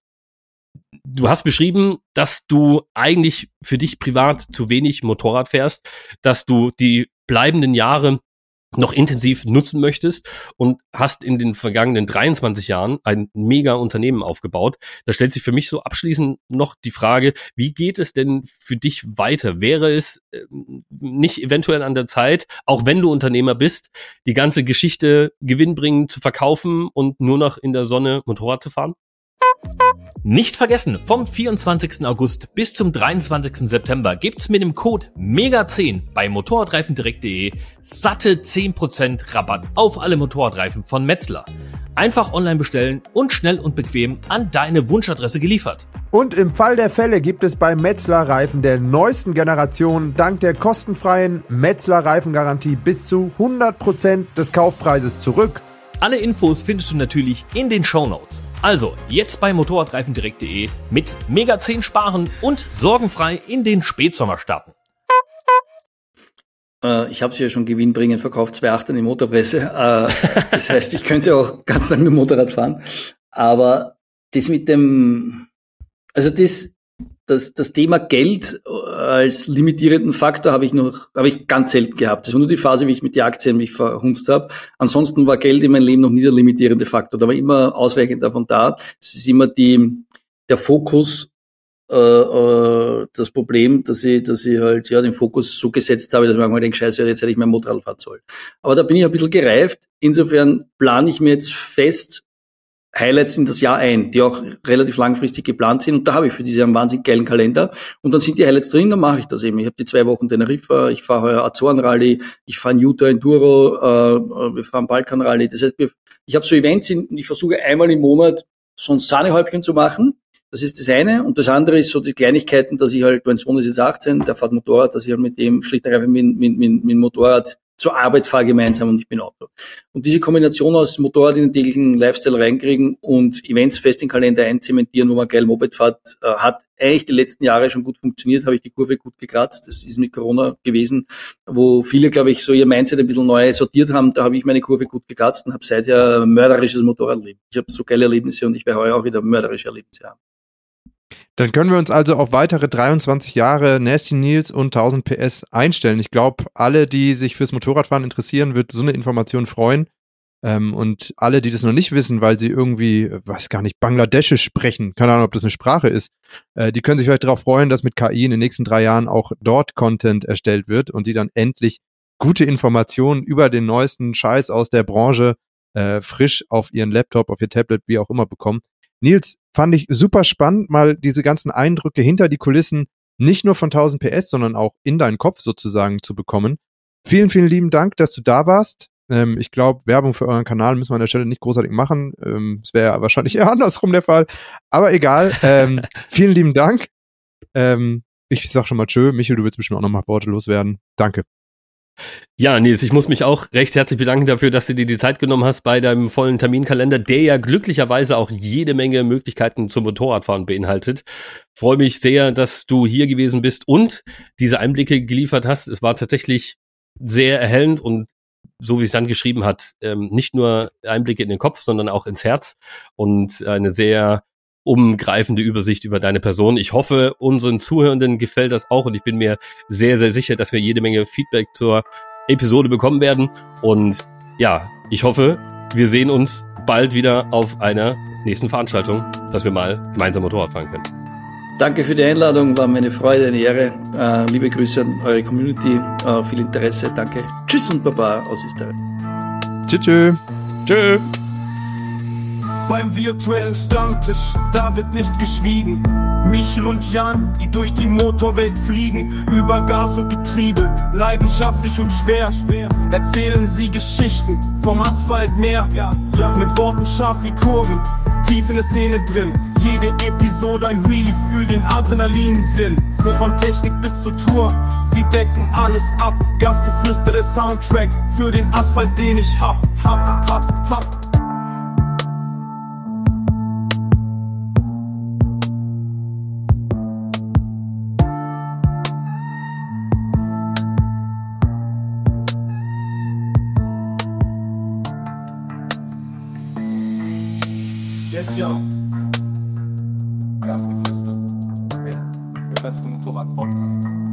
du hast beschrieben, dass du eigentlich für dich privat zu wenig Motorrad fährst, dass du die bleibenden Jahre noch intensiv nutzen möchtest und hast in den vergangenen 23 Jahren ein mega Unternehmen aufgebaut. Da stellt sich für mich so abschließend noch die Frage, wie geht es denn für dich weiter? Wäre es nicht eventuell an der Zeit, auch wenn du Unternehmer bist, die ganze Geschichte gewinnbringend zu verkaufen und nur noch in der Sonne Motorrad zu fahren? Nicht vergessen, vom 24. August bis zum 23. September gibt's mit dem Code MEGA10 bei motorradreifendirekt.de satte 10% Rabatt auf alle Motorradreifen von Metzler. Einfach online bestellen und schnell und bequem an deine Wunschadresse geliefert. Und im Fall der Fälle gibt es bei Metzler Reifen der neuesten Generation dank der kostenfreien Metzler Reifengarantie bis zu 100% des Kaufpreises zurück. Alle Infos findest du natürlich in den Shownotes. Also, jetzt bei motorradreifendirekt.de mit Mega 10 sparen und sorgenfrei in den Spätsommer starten. Ich habe sie ja schon gewinnbringend verkauft, 2.8 in die Motorpresse. Das heißt, ich könnte auch ganz lang mit dem Motorrad fahren. Aber das mit dem, also das Thema Geld als limitierenden Faktor habe ich ganz selten gehabt. Das war nur die Phase, wie ich mit den Aktien mich verhunzt habe. Ansonsten war Geld in meinem Leben noch nie der limitierende Faktor. Da war immer ausreichend davon da. Es ist immer der Fokus, das Problem, dass ich halt den Fokus so gesetzt habe, dass man manchmal denkt, scheiße, jetzt hätte ich mein Motorrad fahren sollen. Aber da bin ich ein bisschen gereift. Insofern plane ich mir jetzt fest Highlights in das Jahr ein, die auch relativ langfristig geplant sind. Und da habe ich für dieses Jahr einen wahnsinnig geilen Kalender. Und dann sind die Highlights drin, dann mache ich das eben. Ich habe die 2 Wochen Teneriffa, ich fahre heuer Azoren-Rallye, ich fahre Utah Enduro, wir fahren Balkan-Rallye. Das heißt, ich habe so Events, ich versuche einmal im Monat so ein Sahnehäubchen zu machen. Das ist das eine. Und das andere ist so die Kleinigkeiten, dass ich halt, mein Sohn ist jetzt 18, der fährt Motorrad, dass ich halt mit dem schlicht und einfach mit Motorrad zur Arbeit fahre gemeinsam und ich bin Auto. Und diese Kombination aus Motorrad in den täglichen Lifestyle reinkriegen und Events fest in den Kalender einzementieren, wo man geil Moped fährt, hat eigentlich die letzten Jahre schon gut funktioniert, habe ich die Kurve gut gekratzt. Das ist mit Corona gewesen, wo viele, glaube ich, so ihr Mindset ein bisschen neu sortiert haben. Da habe ich meine Kurve gut gekratzt und habe seither ein mörderisches Motorradleben. Ich habe so geile Erlebnisse und ich werde heuer auch wieder mörderische Erlebnisse haben. Dann können wir uns also auf weitere 23 Jahre Nasty Nils und 1000 PS einstellen. Ich glaube, alle, die sich fürs Motorradfahren interessieren, wird so eine Information freuen. Und alle, die das noch nicht wissen, weil sie irgendwie, weiß gar nicht, Bangladeschisch sprechen, keine Ahnung, ob das eine Sprache ist, die können sich vielleicht darauf freuen, dass mit KI in den nächsten 3 Jahren auch dort Content erstellt wird und die dann endlich gute Informationen über den neuesten Scheiß aus der Branche frisch auf ihren Laptop, auf ihr Tablet, wie auch immer bekommen. Nils, fand ich super spannend, mal diese ganzen Eindrücke hinter die Kulissen nicht nur von 1000 PS, sondern auch in deinen Kopf sozusagen zu bekommen. Vielen, vielen lieben Dank, dass du da warst. Ich glaube, Werbung für euren Kanal müssen wir an der Stelle nicht großartig machen. Es wäre ja wahrscheinlich eher andersrum der Fall. Aber egal. Vielen lieben Dank. Ich sag schon mal tschö. Michael, du willst bestimmt auch noch mal Worte loswerden. Danke. Ja, Nils, ich muss mich auch recht herzlich bedanken dafür, dass du dir die Zeit genommen hast bei deinem vollen Terminkalender, der ja glücklicherweise auch jede Menge Möglichkeiten zum Motorradfahren beinhaltet. Freue mich sehr, dass du hier gewesen bist und diese Einblicke geliefert hast. Es war tatsächlich sehr erhellend und so wie es dann geschrieben hat, nicht nur Einblicke in den Kopf, sondern auch ins Herz und eine sehr umgreifende Übersicht über deine Person. Ich hoffe, unseren Zuhörenden gefällt das auch und ich bin mir sehr, sehr sicher, dass wir jede Menge Feedback zur Episode bekommen werden. Und ja, ich hoffe, wir sehen uns bald wieder auf einer nächsten Veranstaltung, dass wir mal gemeinsam Motorrad fahren können. Danke für die Einladung, war mir eine Freude, eine Ehre. Liebe Grüße an eure Community, viel Interesse, danke. Tschüss und Baba aus Österreich. Tschüss. Tschö. Beim virtuellen Stammtisch, da wird nicht geschwiegen. Michel und Jan, die durch die Motorwelt fliegen, über Gas und Getriebe, leidenschaftlich und schwer, erzählen sie Geschichten vom Asphaltmeer, mit Worten scharf wie Kurven, tief in der Szene drin. Jede Episode ein Wheelie für den Adrenalinsinn. So von Technik bis zur Tour, sie decken alles ab. Gastgeflüsterte Soundtrack für den Asphalt, den ich hab. Yes, yo. Gastgeflüster. Der beste Motorrad-Podcast.